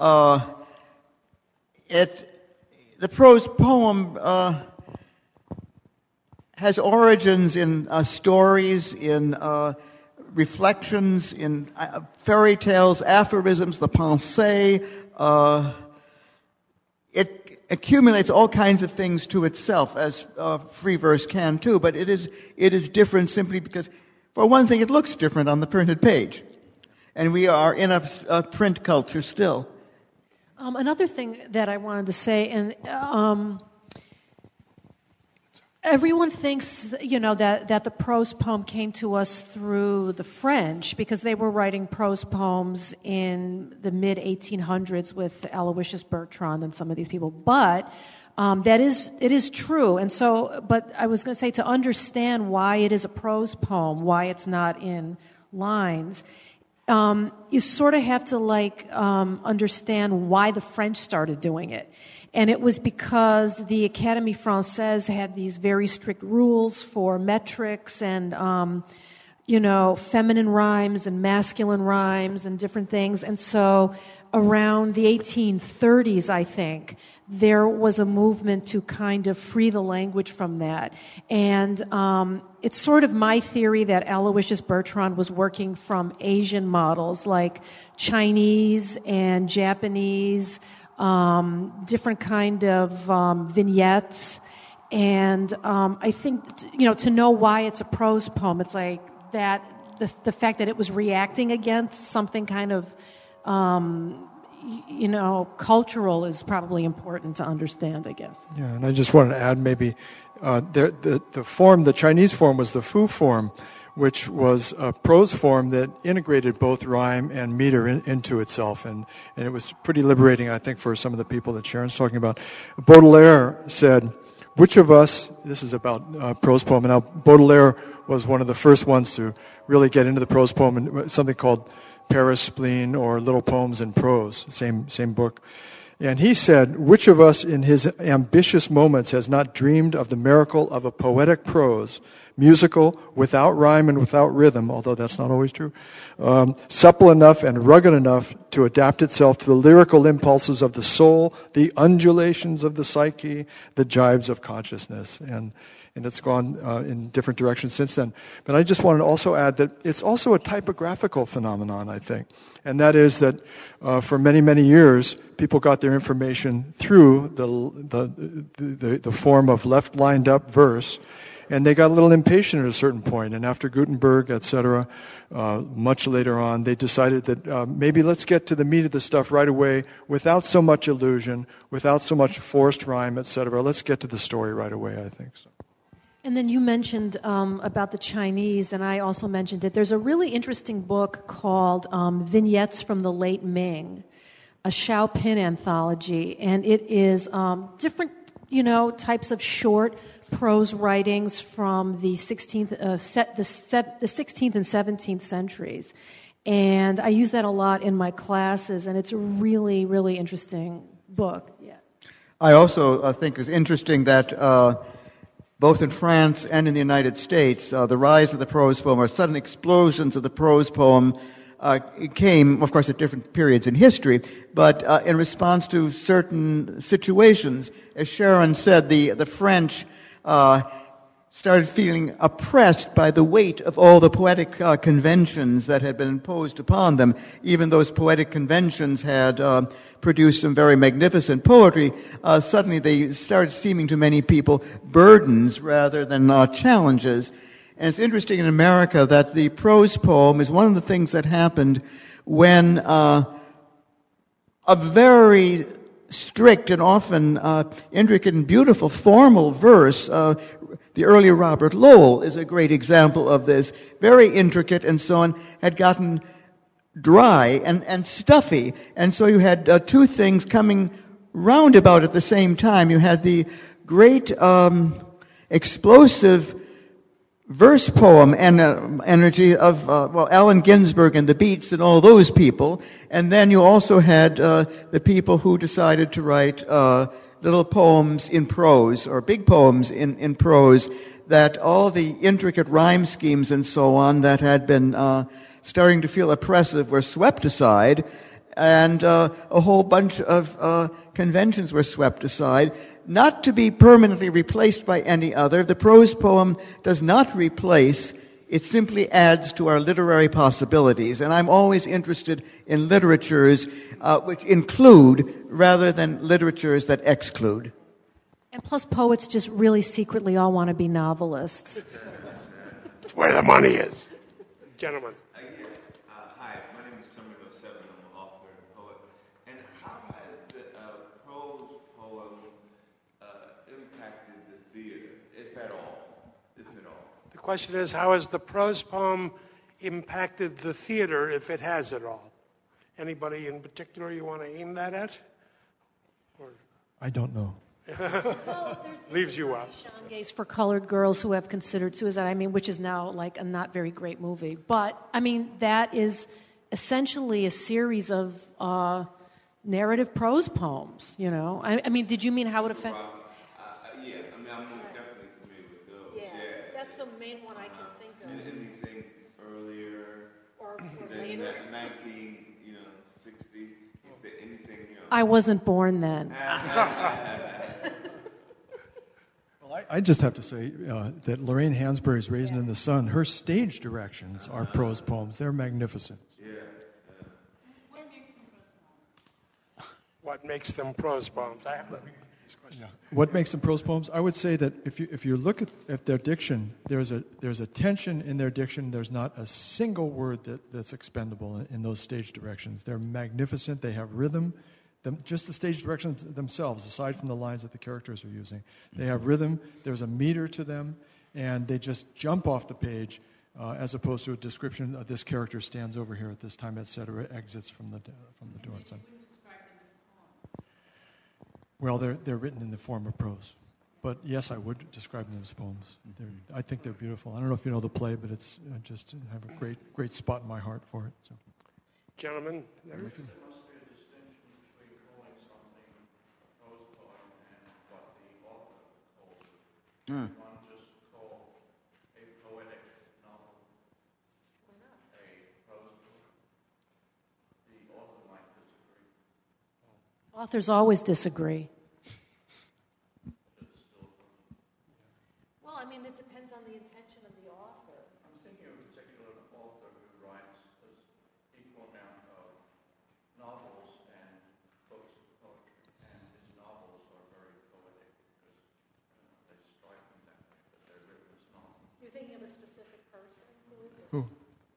The prose poem has origins in stories, in reflections, in fairy tales, aphorisms, the pensée. It accumulates all kinds of things to itself, as free verse can too, but it is different simply because, for one thing, it looks different on the printed page. And we are in a print culture still. Another thing that I wanted to say, and everyone thinks, that the prose poem came to us through the French because they were writing prose poems in the mid-1800s with Aloysius Bertrand and some of these people. But it is true. And so, but I was going to say, to understand why it is a prose poem, why it's not in lines, you sort of have to understand why the French started doing it. And it was because the Académie Française had these very strict rules for metrics and, feminine rhymes and masculine rhymes and different things. And so around the 1830s, I think, there was a movement to kind of free the language from that. And it's sort of my theory that Aloysius Bertrand was working from Asian models like Chinese and Japanese, different kind of vignettes. And I think, to know why it's a prose poem, it's like that, the fact that it was reacting against something kind of cultural is probably important to understand, I guess. Yeah, and I just wanted to add maybe the Chinese form was the Fu form, which was a prose form that integrated both rhyme and meter into itself, and it was pretty liberating, I think, for some of the people that Sharon's talking about. Baudelaire said, which of us, this is about prose poem, and now Baudelaire was one of the first ones to really get into the prose poem, and something called Paris Spleen or Little Poems in Prose, same book. And he said, which of us in his ambitious moments has not dreamed of the miracle of a poetic prose, musical, without rhyme and without rhythm, although that's not always true, supple enough and rugged enough to adapt itself to the lyrical impulses of the soul, the undulations of the psyche, the jibes of consciousness. And it's gone in different directions since then. But I just wanted to also add that it's also a typographical phenomenon, I think. And that is that for many, many years, people got their information through the form of left-lined-up verse, and they got a little impatient at a certain point. And after Gutenberg, etc., much later on, they decided that maybe let's get to the meat of the stuff right away without so much illusion, without so much forced rhyme, etc. Let's get to the story right away, I think so. And then you mentioned about the Chinese, and I also mentioned it. There's a really interesting book called Vignettes from the Late Ming, a Xiao Pin anthology, and it is different, types of short prose writings from the 16th and 17th centuries. And I use that a lot in my classes, and it's a really, really interesting book. Yeah. I also think it's interesting that both in France and in the United States, the rise of the prose poem, or sudden explosions of the prose poem, came, of course, at different periods in history, but in response to certain situations. As Sharon said, the French started feeling oppressed by the weight of all the poetic conventions that had been imposed upon them. Even those poetic conventions had produced some very magnificent poetry. Suddenly they started seeming to many people burdens rather than challenges. And it's interesting in America that the prose poem is one of the things that happened when a very strict and often intricate and beautiful formal verse, the earlier Robert Lowell is a great example of this, very intricate and so on, had gotten dry and stuffy. And so you had two things coming roundabout at the same time. You had the great explosive verse poem and energy of Allen Ginsberg and the Beats and all those people, and then you also had the people who decided to write little poems in prose or big poems in prose, that all the intricate rhyme schemes and so on that had been starting to feel oppressive were swept aside, and a whole bunch of conventions were swept aside, not to be permanently replaced by any other. The prose poem does not replace, it simply adds to our literary possibilities. And I'm always interested in literatures which include rather than literatures that exclude. And plus, poets just really secretly all want to be novelists. That's where the money is. Gentlemen. Hi, my name is Somerville Seven. I'm an author and poet. And how has the prose poem impacted the theater, if at all? The question is, how has the prose poem impacted the theater, if it has at all? Anybody in particular you want to aim that at? Or I don't know. leaves you out. Sean Gaze for Colored Girls Who Have Considered Suicide, which is now like a not very great movie. But, that is essentially a series of narrative prose poems, did you mean how it affected? Yeah, I'm definitely familiar with those. Yeah, that's the main one I can think of. Anything earlier Or than later? 1960, anything, I wasn't born then. Well, I just have to say that Lorraine Hansberry's Raisin in the Sun, her stage directions are prose poems. They're magnificent. What makes them prose poems? I have to read this question. Yeah. What makes them prose poems? I would say that if you look at their diction, there's a tension in their diction. There's not a single word that's expendable in those stage directions. They're magnificent. They have rhythm. Just the stage directions themselves, aside from the lines that the characters are using, they have rhythm. There's a meter to them, and they just jump off the page, as opposed to a description of this character stands over here at this time, etc., exits from the door. So. Well, they're written in the form of prose, but yes, I would describe them as poems. I think they're beautiful. I don't know if you know the play, but it's just I have a great spot in my heart for it. So. Gentlemen, there. One just called a poetic novel. A prose book. The author might disagree. Authors always disagree. Well, it depends on the intention of the author. I'm thinking of a particular author who writes an equal amount of novels and books of poetry, and his novels are very poetic because they strike me that way, but they're written as novels. You're thinking of a specific person? Who?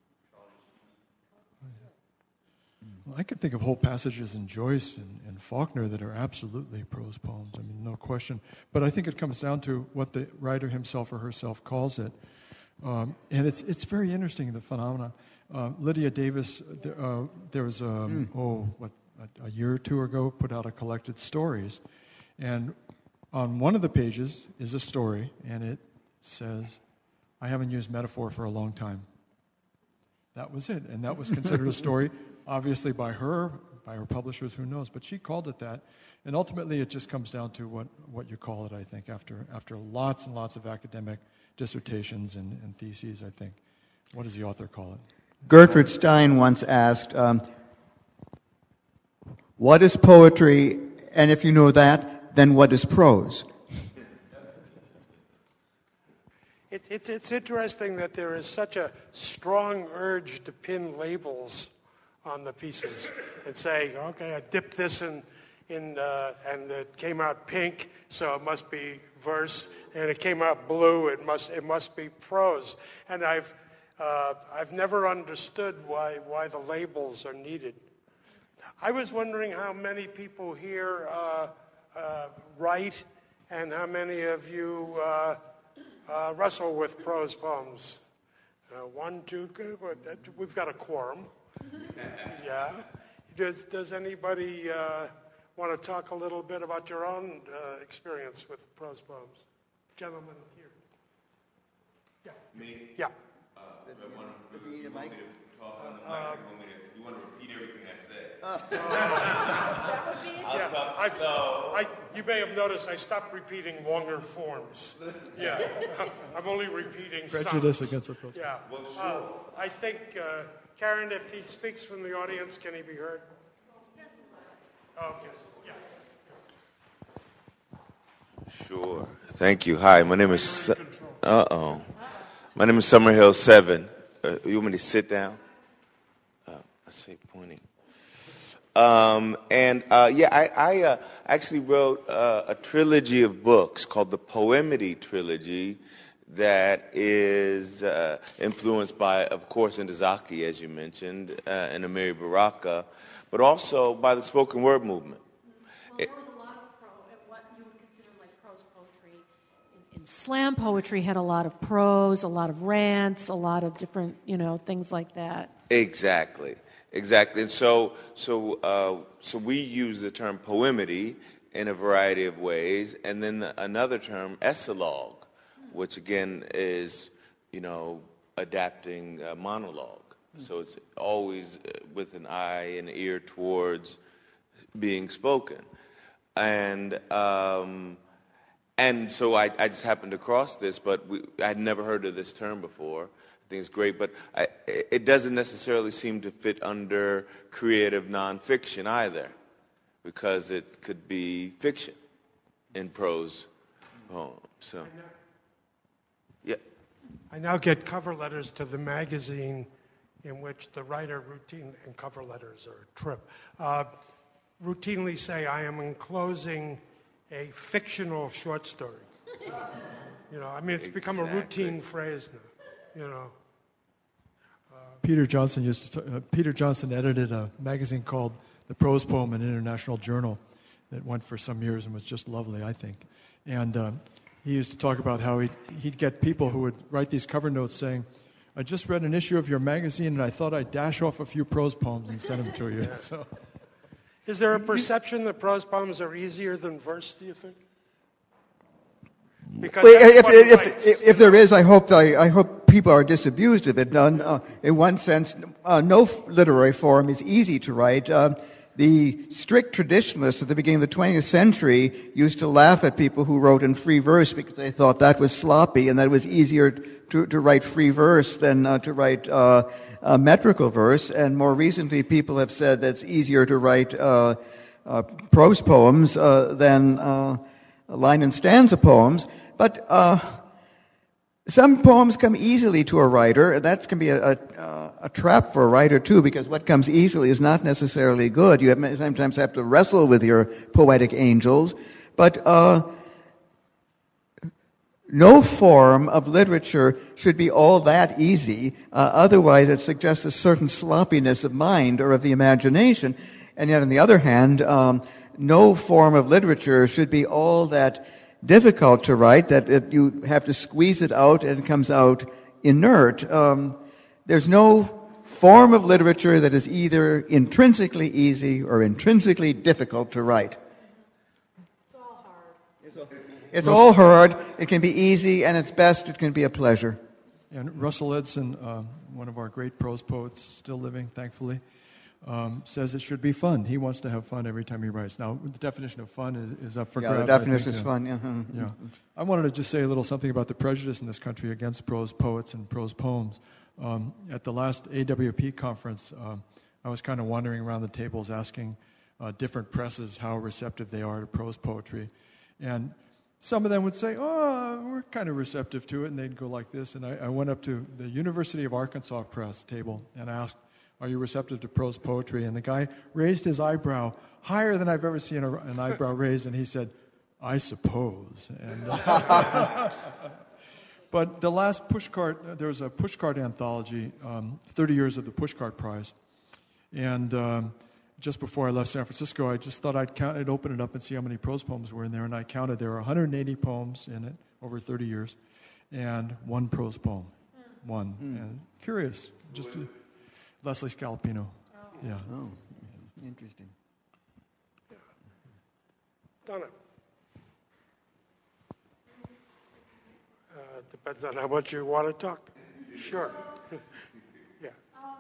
Well, I could think of whole passages in Joyce and Faulkner that are absolutely prose poems. No question. But I think it comes down to what the writer himself or herself calls it. And it's very interesting, the phenomenon. Lydia Davis, there was, a year or two ago, put out a collected stories. And on one of the pages is a story, and it says, I haven't used metaphor for a long time. That was it. And that was considered a story, obviously by her publishers, who knows. But she called it that. And ultimately, it just comes down to what you call it, I think, after lots and lots of academic dissertations and theses, I think. What does the author call it? Gertrude Stein once asked, what is poetry? And if you know that, then what is prose? It's interesting that there is such a strong urge to pin labels on the pieces and say, okay, I dipped this in and it came out pink, so it must be verse, and it came out blue, it must be prose. And I've never understood why the labels are needed. I was wondering how many people here write, and how many of you wrestle with prose poems. 1, 2, we've got a quorum. Yeah. Does anybody want to talk a little bit about your own experience with prose poems? Gentlemen here. Yeah. Me? Yeah. You want me to talk on the mic? You want to repeat everything I say? I'll talk slow. You may have noticed I stopped repeating longer forms. Yeah. I'm only repeating Prejudice sounds. against the prose. Yeah. Well, sure. I think, Karen, if he speaks from the audience, can he be heard? Okay. Yeah. Sure. Thank you. Hi, my name is... My name is Summerhill 7. You want me to sit down? I say pointing. I actually wrote a trilogy of books called the Poemedy Trilogy that is influenced by, of course, Ntozake, as you mentioned, and Amiri Baraka, but also by the spoken word movement. Well, there was a lot of what you would consider like prose poetry. In slam poetry had a lot of prose, a lot of rants, a lot of different, things like that. Exactly. And so we use the term poemedy in a variety of ways, and then another term, essaylogue, which again is, adapting monologue. So it's always with an eye and ear towards being spoken. And so I just happened across this, but I had never heard of this term before. I think it's great, but it doesn't necessarily seem to fit under creative nonfiction either, because it could be fiction in prose poems. So, yeah. I now get cover letters to the magazine in which the writer and cover letters are a trip, routinely say, I am enclosing a fictional short story. It's become a routine phrase now, Peter Johnson edited a magazine called The Prose Poem, an international journal that went for some years and was just lovely, I think. And he used to talk about how he'd get people who would write these cover notes saying, I just read an issue of your magazine and I thought I'd dash off a few prose poems and send them to you. So. Is there a perception that prose poems are easier than verse, do you think? Because if there is, I hope people are disabused of it. In one sense, no literary form is easy to write. The strict traditionalists at the beginning of the 20th century used to laugh at people who wrote in free verse because they thought that was sloppy and that it was easier to write free verse than to write metrical verse. And more recently, people have said that it's easier to write prose poems than line and stanza poems. But some poems come easily to a writer. That can be a trap for a writer, too, because what comes easily is not necessarily good. You sometimes have to wrestle with your poetic angels. But no form of literature should be all that easy. Otherwise, it suggests a certain sloppiness of mind or of the imagination. And yet, on the other hand, no form of literature should be all that difficult to write, that you have to squeeze it out and it comes out inert. There's no form of literature that is either intrinsically easy or intrinsically difficult to write. It's all hard. It's all hard. It can be easy, and at best, it can be a pleasure. And Russell Edson, one of our great prose poets, still living, thankfully, says it should be fun. He wants to have fun every time he writes. Now, the definition of fun is up for grabs. Yeah, the definition is fun. Yeah. I wanted to just say a little something about the prejudice in this country against prose poets and prose poems. At the last AWP conference, I was kind of wandering around the tables asking different presses how receptive they are to prose poetry. And some of them would say, oh, we're kind of receptive to it, and they'd go like this. And I went up to the University of Arkansas Press table and asked, are you receptive to prose poetry? And the guy raised his eyebrow higher than I've ever seen an eyebrow raised, and he said, I suppose. And, but the last Pushcart, there was a Pushcart anthology, 30 years of the Pushcart Prize. And just before I left San Francisco, I just thought I'd open it up and see how many prose poems were in there. And I counted there were 180 poems in it over 30 years, and one prose poem. One. And curious. Just Leslie Scalapino. Yeah. Oh, interesting. Donna. Depends on how much you want to talk. Sure. Yeah.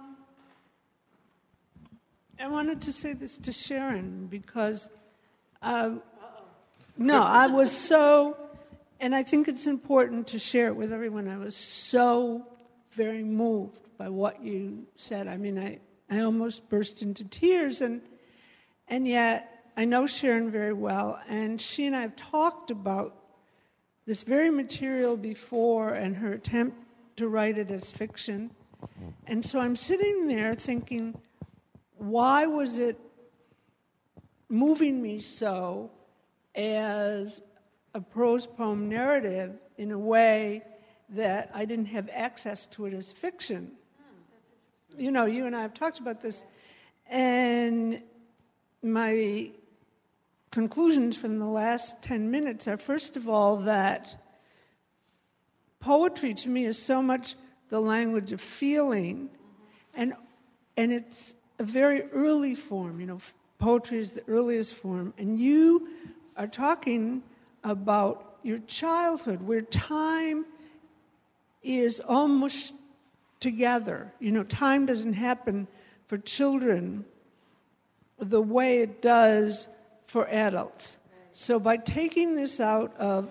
I wanted to say this to Sharon because, I was so, and I think it's important to share it with everyone. I was so very moved by what you said. I mean, I almost burst into tears, and yet I know Sharon very well, and she and I have talked about this very material before and her attempt to write it as fiction. And so I'm sitting there thinking, why was it moving me so as a prose poem narrative in a way that I didn't have access to it as fiction? You know, you and I have talked about this. And my conclusions from the last 10 minutes are, first of all, that poetry to me is so much the language of feeling, and it's a very early form. You know, poetry is the earliest form. And you are talking about your childhood, where time is almost together. You know, time doesn't happen for children the way it does for adults. So by taking this out of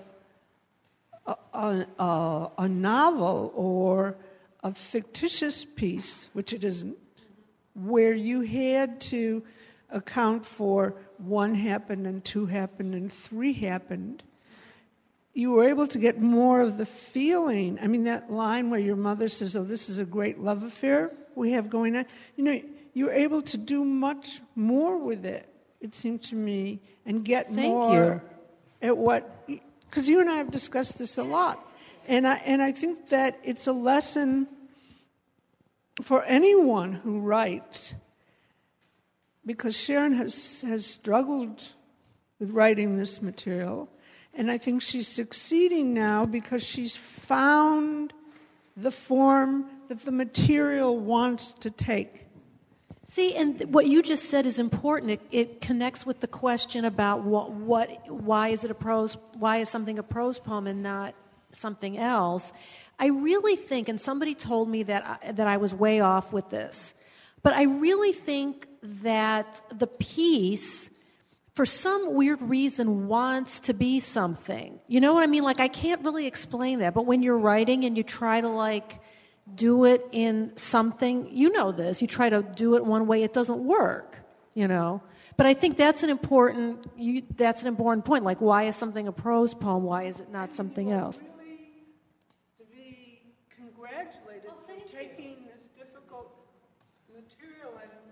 a novel or a fictitious piece, which it isn't, where you had to account for 1 happened and 2 happened and 3 happened, you were able to get more of the feeling. I mean, that line where your mother says, oh, this is a great love affair we have going on, you know, you were able to do much more with it, it seemed to me, and get more at what, because you and I have discussed this a lot. And I think that it's a lesson for anyone who writes, because Sharon has struggled with writing this material, and I think she's succeeding now because she's found the form that the material wants to take. See, and what you just said is important. It connects with the question about why is something a prose poem and not something else. I really think, and somebody told me that I was way off with this, but I really think that the piece, for some weird reason, wants to be something. You know what I mean? Like, I can't really explain that, but when you're writing and you try to, do it in something, you know this, you try to do it one way, it doesn't work, you know. But I think that's an important point. Like, why is something a prose poem? Why is it not something else? Really to be congratulated for taking this difficult material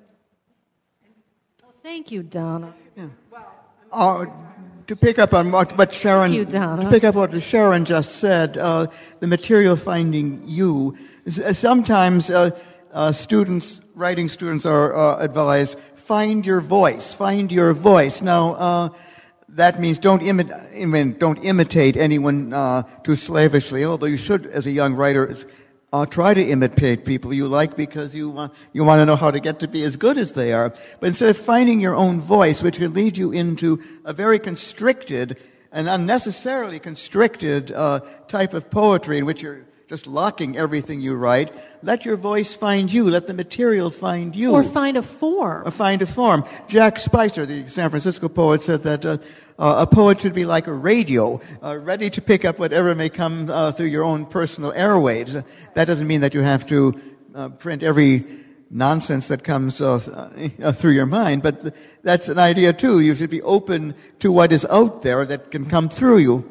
and thank you, Donna. Yeah. To pick up on what Sharon, Thank you, Donna. To pick up what Sharon just said, the material finding you. Sometimes writing students are advised, find your voice. Now, that means don't imitate anyone too slavishly, although you should, as a young writer, try to imitate people you like because you want to know how to get to be as good as they are. But instead of finding your own voice, which can lead you into a very constricted and unnecessarily constricted type of poetry in which you're just locking everything you write, let your voice find you. Let the material find you. Or find a form. Jack Spicer, the San Francisco poet, said that a poet should be like a radio, ready to pick up whatever may come through your own personal airwaves. That doesn't mean that you have to print every nonsense that comes through your mind, but that's an idea too. You should be open to what is out there that can come through you.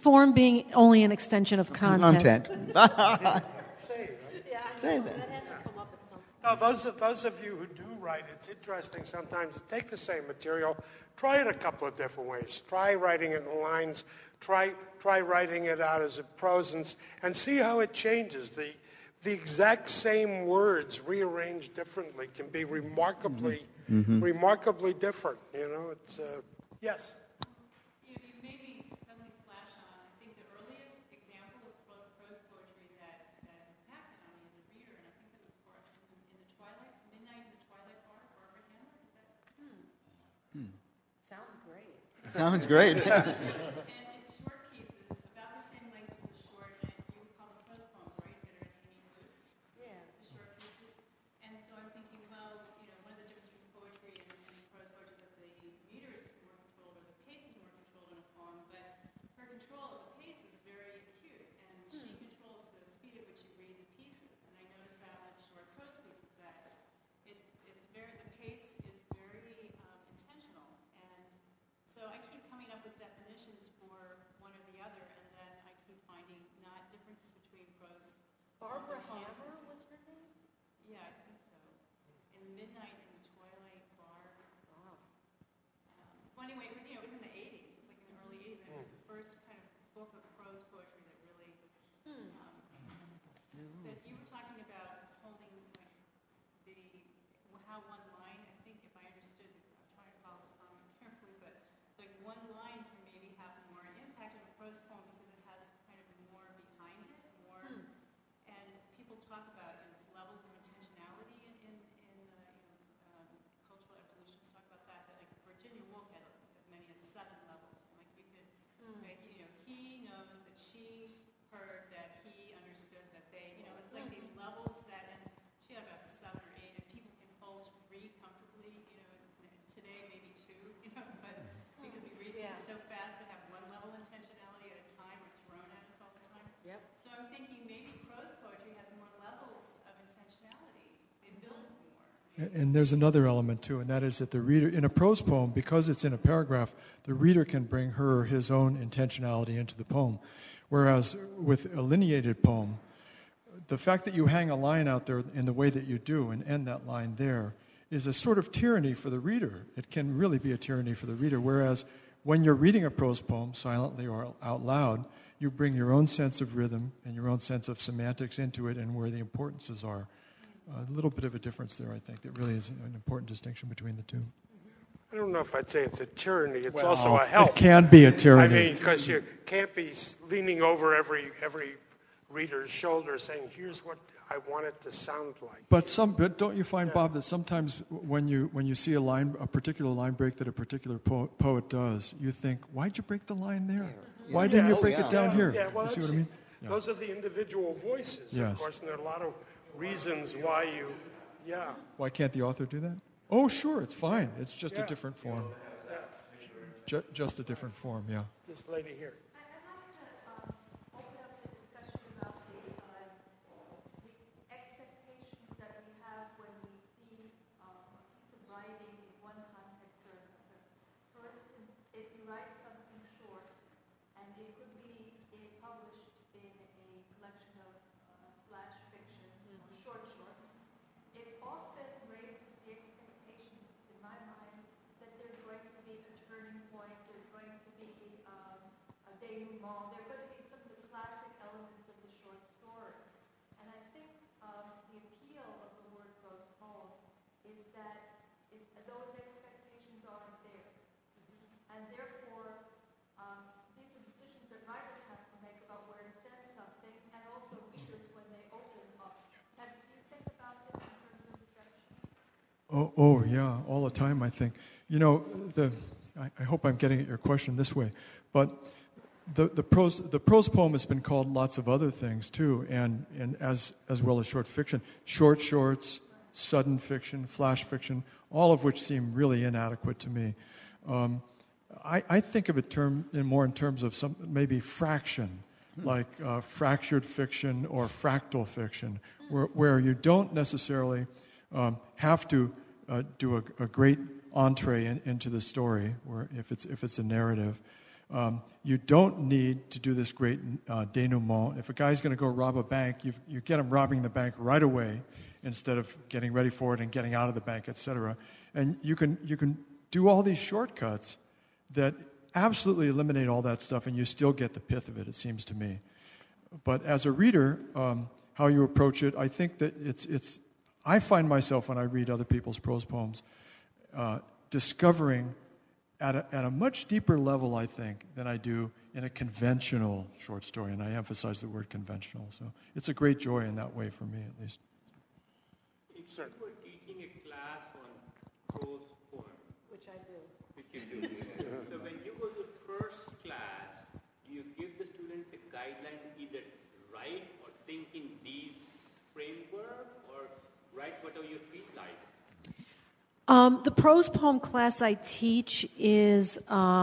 form being only an extension of content. Say, right? Say that. Now, those of you who do write, it's interesting sometimes to take the same material, try it a couple of different ways. Try writing it in lines, try writing it out as a prose, and see how it changes. The exact same words rearranged differently can be remarkably different. You know, it's yes. You made me suddenly flash on. I think the earliest example of prose poetry that impacted on me as a reader, and I think that was in the Twilight, Midnight in the Twilight Bar, Barbara Hammer. Is that? Sounds great. Sounds great. And it's short pieces, about the same length as the short, and you would call them prose poems, right? That are hanging loose. Yeah. The short pieces. And so I'm thinking, well, you know, one of the differences between poetry and prose poetry is that the reader is more controlled, or the pace is more controlled in a poem, but her control of the pace is very acute, and she controls the speed at which you read the pieces. And I noticed that with short prose pieces, that the pace is very intentional. And so I keep coming up with definitions for one or the other, and then I keep finding not differences between prose. Barbara Hammer was her name? Yeah, I think so. In Midnight in the Twilight Bar. Wow. Well, anyway, it was in the 80s. It was like in the early 80s, and it was the first kind of book of prose poetry that really. That you were talking about holding how one line. I think if I understood, I'm trying to follow the comment carefully, but like one line can maybe have more impact in a prose poem because it has kind of more behind it, more. And people talk about these levels of intentionality in cultural evolutions. Talk about that like Virginia Woolf had as many as 7 levels. Like you could, he knows that she heard that he understood that they, it's like these levels that, and she had about 7 or 8, and people can hold 3 comfortably. Today maybe 2. But because we read things so fast that have one level intentionality at a time, or thrown at us all the time. Yep. So I'm thinking maybe prose poetry has more levels of intentionality. They build more. And there's another element too, and that is that the reader, in a prose poem, because it's in a paragraph, the reader can bring her or his own intentionality into the poem. Whereas with a lineated poem, the fact that you hang a line out there in the way that you do and end that line there is a sort of tyranny for the reader. It can really be a tyranny for the reader. Whereas when you're reading a prose poem, silently or out loud, you bring your own sense of rhythm and your own sense of semantics into it and where the importances are. A little bit of a difference there, I think, that really is an important distinction between the two. I don't know if I'd say it's a tyranny. It's also a help. It can be a tyranny. I mean, because you can't be leaning over every reader's shoulder saying, "Here's what I want it to sound like." But don't you find, Bob, that sometimes when you see a particular line break that a particular poet does, you think, "Why'd you break the line there? Why didn't you break it down here?" Yeah, well, you see what I mean? Yeah. Those are the individual voices, of course, and there are a lot of reasons why you. Yeah. Why can't the author do that? Oh, sure, it's fine. It's just a different form. Just a different form, yeah. This lady here. I'd like to open up the discussion about the expectations that we have when we see a piece of writing in one context or another. For instance, if you write something short, and it could be published in a collection of flash fiction or shorts, it often raises the expectations in my mind that there's going to be a turning point, there's going to be a denouement, there are going to be some of the classic elements of the short story. And I think the appeal of the word prose poem is that those expectations aren't there. And therefore, these are decisions that writers have to make about where to send something, and also readers when they open up. Do you think about this in terms of reception? Oh, yeah, all the time, I think. I hope I'm getting at your question this way, but the prose poem has been called lots of other things too, and as well as short fiction, shorts, sudden fiction, flash fiction, all of which seem really inadequate to me. I think of it more in terms of some maybe fraction, like fractured fiction or fractal fiction, where you don't necessarily have to do a great entree into the story, where if it's a narrative, You don't need to do this great denouement. If a guy's going to go rob a bank, you get him robbing the bank right away instead of getting ready for it and getting out of the bank, etc. And you can do all these shortcuts that absolutely eliminate all that stuff, and you still get the pith of it, it seems to me. But as a reader, how you approach it, I think that it's. I find myself, when I read other people's prose poems, discovering at a much deeper level, I think, than I do in a conventional short story, and I emphasize the word conventional. So it's a great joy in that way for me, at least. If you were teaching a class on prose poem, which I do. Which you do. So when you go to first class, you give the students a guideline to either write or think in these framework, or write whatever you feel like. The prose poem class I teach is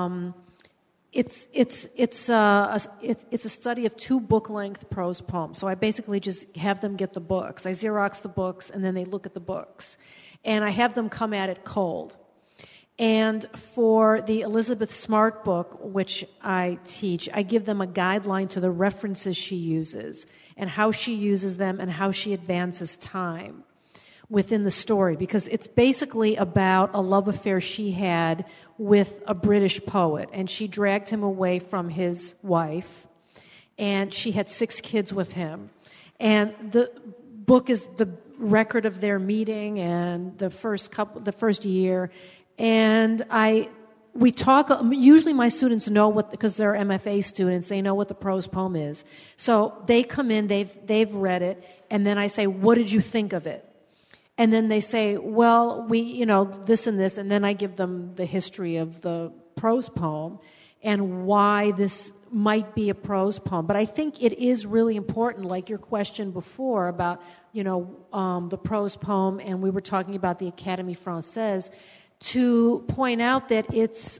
it's a study of 2 book-length prose poems. So I basically just have them get the books. I Xerox the books, and then they look at the books, and I have them come at it cold. And for the Elizabeth Smart book, which I teach, I give them a guideline to the references she uses and how she uses them and how she advances time within the story, because it's basically about a love affair she had with a British poet, and she dragged him away from his wife, and she had 6 kids with him. And the book is the record of their meeting and the first year. And we talk, usually my students know because they're MFA students, they know what the prose poem is. So they come in, they've read it, and then I say, what did you think of it? And then they say, well, this and this, and then I give them the history of the prose poem and why this might be a prose poem. But I think it is really important, like your question before about, the prose poem, and we were talking about the Académie Française, to point out that it's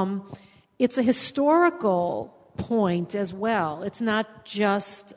a historical point as well. It's not just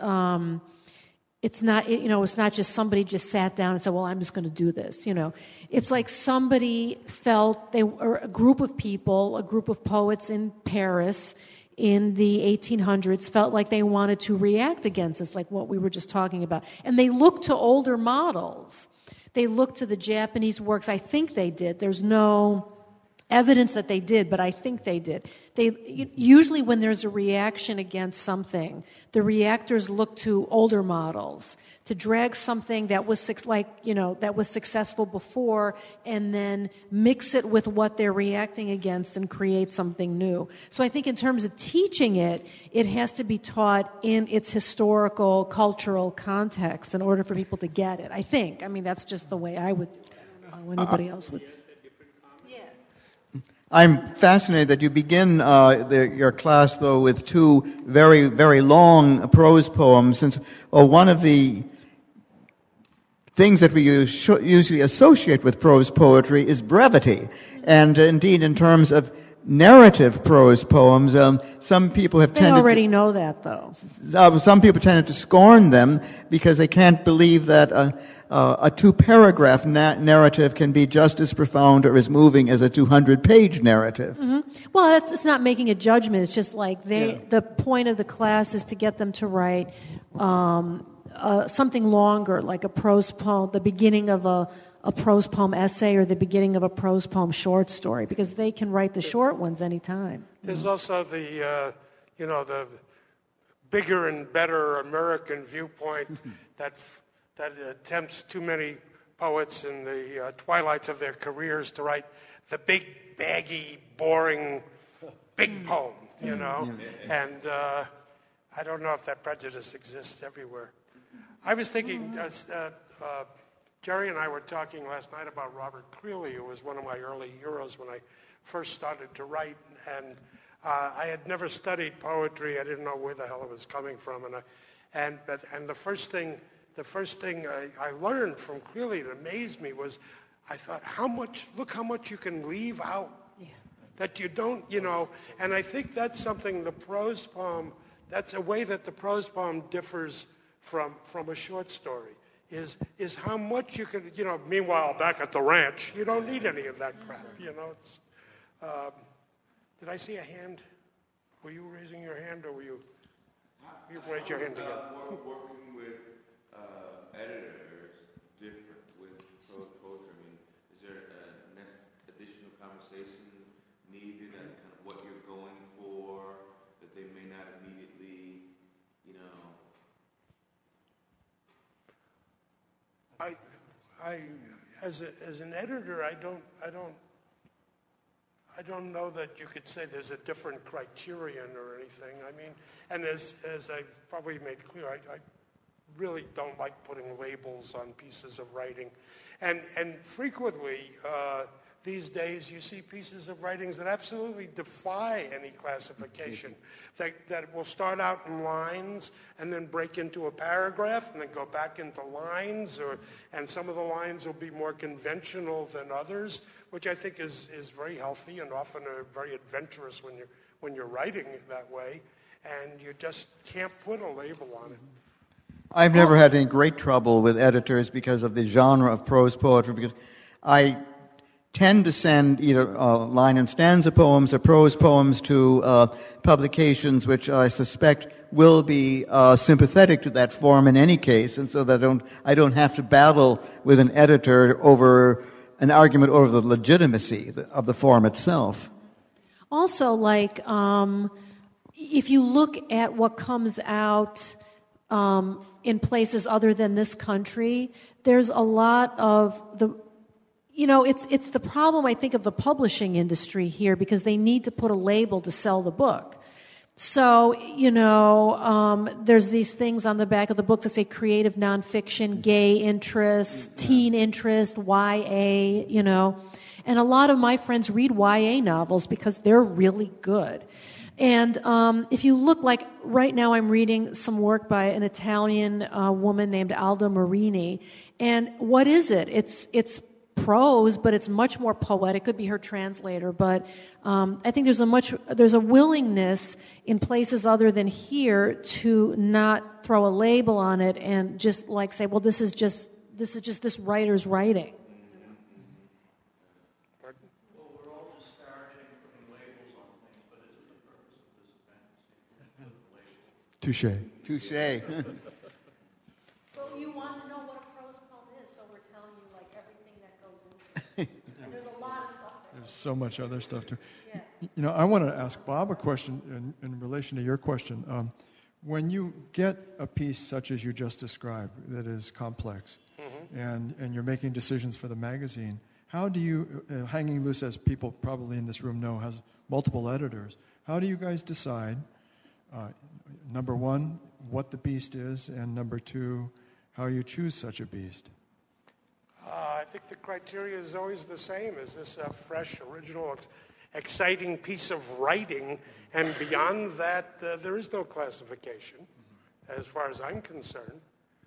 it's not just somebody just sat down and said, well, I'm just going to do this. It's like somebody felt, they were a group of people, a group of poets in Paris in the 1800s felt like they wanted to react against this, like what we were just talking about. And they looked to older models. They looked to the Japanese works. I think they did. There's no evidence that they did, but I think they did. Usually when there's a reaction against something, the reactors look to older models to drag something that was that was successful before and then mix it with what they're reacting against and create something new. So I think in terms of teaching it, it has to be taught in its historical, cultural context in order for people to get it. I think. I mean, that's just the way I would do it. I don't know how anybody else would. I'm fascinated that you begin your class, though, with 2 very, very long prose poems, since one of the things that we usually associate with prose poetry is brevity. And indeed, in terms of narrative prose poems, some people have tended... They already know that, though. Some people tended to scorn them because they can't believe that a 2-paragraph narrative can be just as profound or as moving as a 200-page narrative. Mm-hmm. Well, it's not making a judgment. It's just like the point of the class is to get them to write something longer, like a prose poem, the beginning of a prose poem essay or the beginning of a prose poem short story, because they can write the short ones anytime. There's also the bigger and better American viewpoint that attempts too many poets in the twilights of their careers to write the big, baggy, boring, big poem, And I don't know if that prejudice exists everywhere. I was thinking, Jerry and I were talking last night about Robert Creeley, who was one of my early heroes when I first started to write, and I had never studied poetry. I didn't know where the hell it was coming from, and the first thing I learned from Creeley that amazed me was, I thought, look how much you can leave out that you don't, and I think that's something the prose poem, that's a way that the prose poem differs from a short story, is how much you can, meanwhile back at the ranch, you don't need any of that crap, it's, did I see a hand? were you raising your hand or were you? You raise your hand again. Working with editors different with prose poetry. I mean, is there an additional conversation needed and kind of what you're going for that they may not immediately, you know? As an editor, I don't know that you could say there's a different criterion or anything. I mean, and as I've probably made clear, I really don't like putting labels on pieces of writing. And frequently, these days, you see pieces of writings that absolutely defy any classification, that will start out in lines and then break into a paragraph and then go back into lines, and some of the lines will be more conventional than others, which I think is very healthy and often very adventurous when you're writing that way, and you just can't put a label on it. I've never had any great trouble with editors because of the genre of prose poetry, because I tend to send either line and stanza poems or prose poems to publications which I suspect will be sympathetic to that form in any case, and so that I don't have to battle with an editor over an argument over the legitimacy of the form itself. Also, like, if you look at what comes out in places other than this country, there's a lot of it's the problem, I think, of the publishing industry here, because they need to put a label to sell the book. So, there's these things on the back of the book that say creative nonfiction, gay interest, teen interest, YA, And a lot of my friends read YA novels because they're really good. And if you look, like right now I'm reading some work by an Italian woman named Alda Marini. And what is it? It's prose, but it's much more poetic. It could be her translator, but I think there's a willingness in places other than here to not throw a label on it and just like say, well, this is just this writer's writing. Well, we're all disparaging putting labels on things, but isn't the purpose of this event to Touche. Well, you want to know what a prose poem is, so we're telling you like everything that goes into it. There's a lot of stuff there. There's so much other stuff too. Yeah. I want to ask Bob a question in relation to your question. When you get a piece such as you just described that is complex, and you're making decisions for the magazine, how do you, Hanging Loose, as people probably in this room know, has multiple editors. How do you guys decide, number one, what the beast is, and number two, how you choose such a beast? I think the criteria is always the same. Is this a fresh, original, exciting piece of writing? And beyond that, there is no classification, as far as I'm concerned.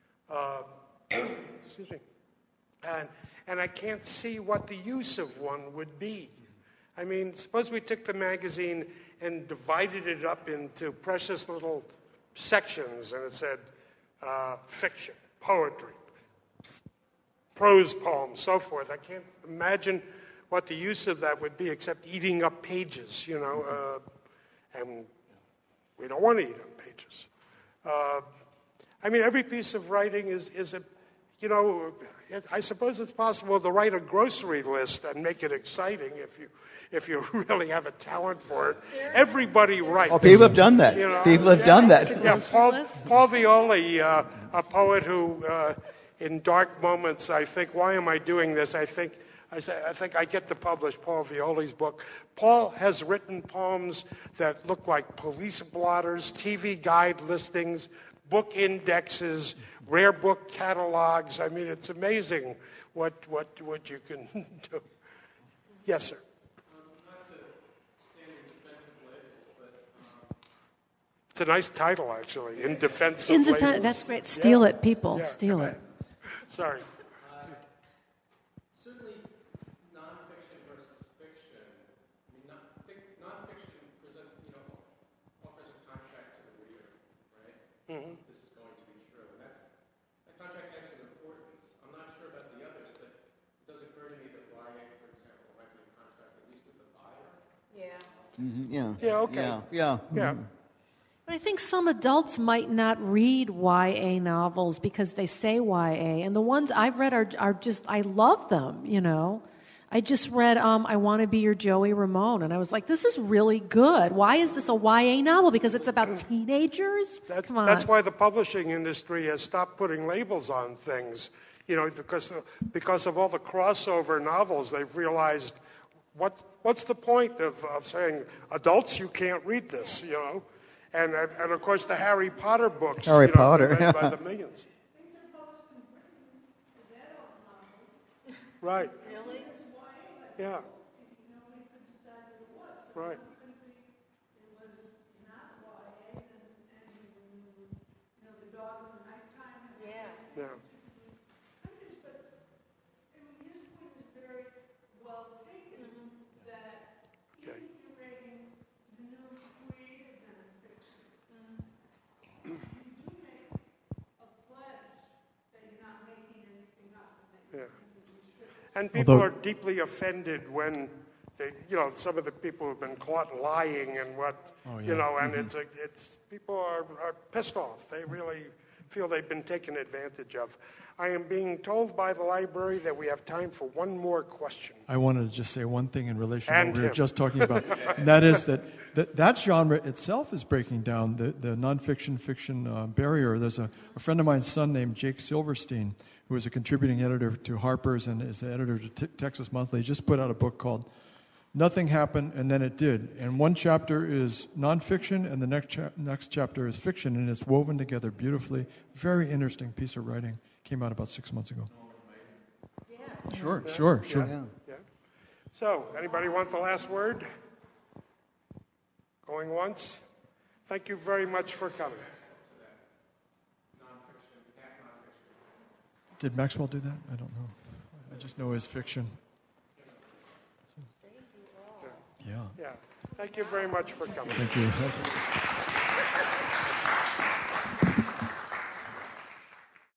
Excuse me. And I can't see what the use of one would be. I mean, suppose we took the magazine and divided it up into precious little sections, and it said fiction, poetry, prose poems, so forth. I can't imagine what the use of that would be except eating up pages, and we don't want to eat up pages. I mean, every piece of writing is a, I suppose it's possible to write a grocery list and make it exciting if you really have a talent for it. Everybody writes. Oh, people have done that. People have done that. Yeah, Paul Violi, a poet who, in dark moments, I think, why am I doing this? I think I get to publish Paul Violi's book. Paul has written poems that look like police blotters, TV guide listings, book indexes, rare book catalogs. I mean, it's amazing what you can do. Yes, sir. Not to stand in defense of labels, but It's a nice title, actually. In defense of labels. That's great. Steal it, people. Yeah. Steal it. Sorry. certainly nonfiction versus fiction. I mean, nonfiction offers a contract to the reader, right? Mm-hmm. This is going to be true, and that contract has some importance. I'm not sure about the others, but it does occur to me that YA, for example, might be a contract at least with the buyer. Yeah. Yeah. Yeah, okay. Yeah. Yeah. But I think some adults might not read YA novels because they say YA, and the ones I've read are just, I love them, you know. I just read I Want to Be Your Joey Ramone, and I was like, this is really good. Why is this a YA novel? Because it's about teenagers? Come on. That's why the publishing industry has stopped putting labels on things, you know, because of all the crossover novels. They've realized what's the point of saying adults, you can't read this, you know, and of course the Harry Potter books, Harry Potter, read by the millions. Right. Really? Yeah. Right. Yeah. Okay. Yeah. And people are deeply offended when they, you know, some of the people who've been caught lying and you know, and it's people are pissed off. They really feel they've been taken advantage of. I am being told by the library that we have time for one more question. I wanted to just say one thing in relation to And what we were him. just talking about. And that is that genre itself is breaking down the nonfiction fiction barrier. There's a friend of mine's son named Jake Silverstein, who is a contributing editor to Harper's and is the editor to Texas Monthly. He just put out a book called Nothing Happened and Then It Did. And one chapter is nonfiction and the next chapter is fiction, and it's woven together beautifully. Very interesting piece of writing. Came out about 6 months ago. Yeah. Sure. Yeah. So, anybody want the last word? Going once? Thank you very much for coming. Did Maxwell do that? I don't know. I just know his fiction. Yeah. Yeah. Thank you very much for coming. Thank you.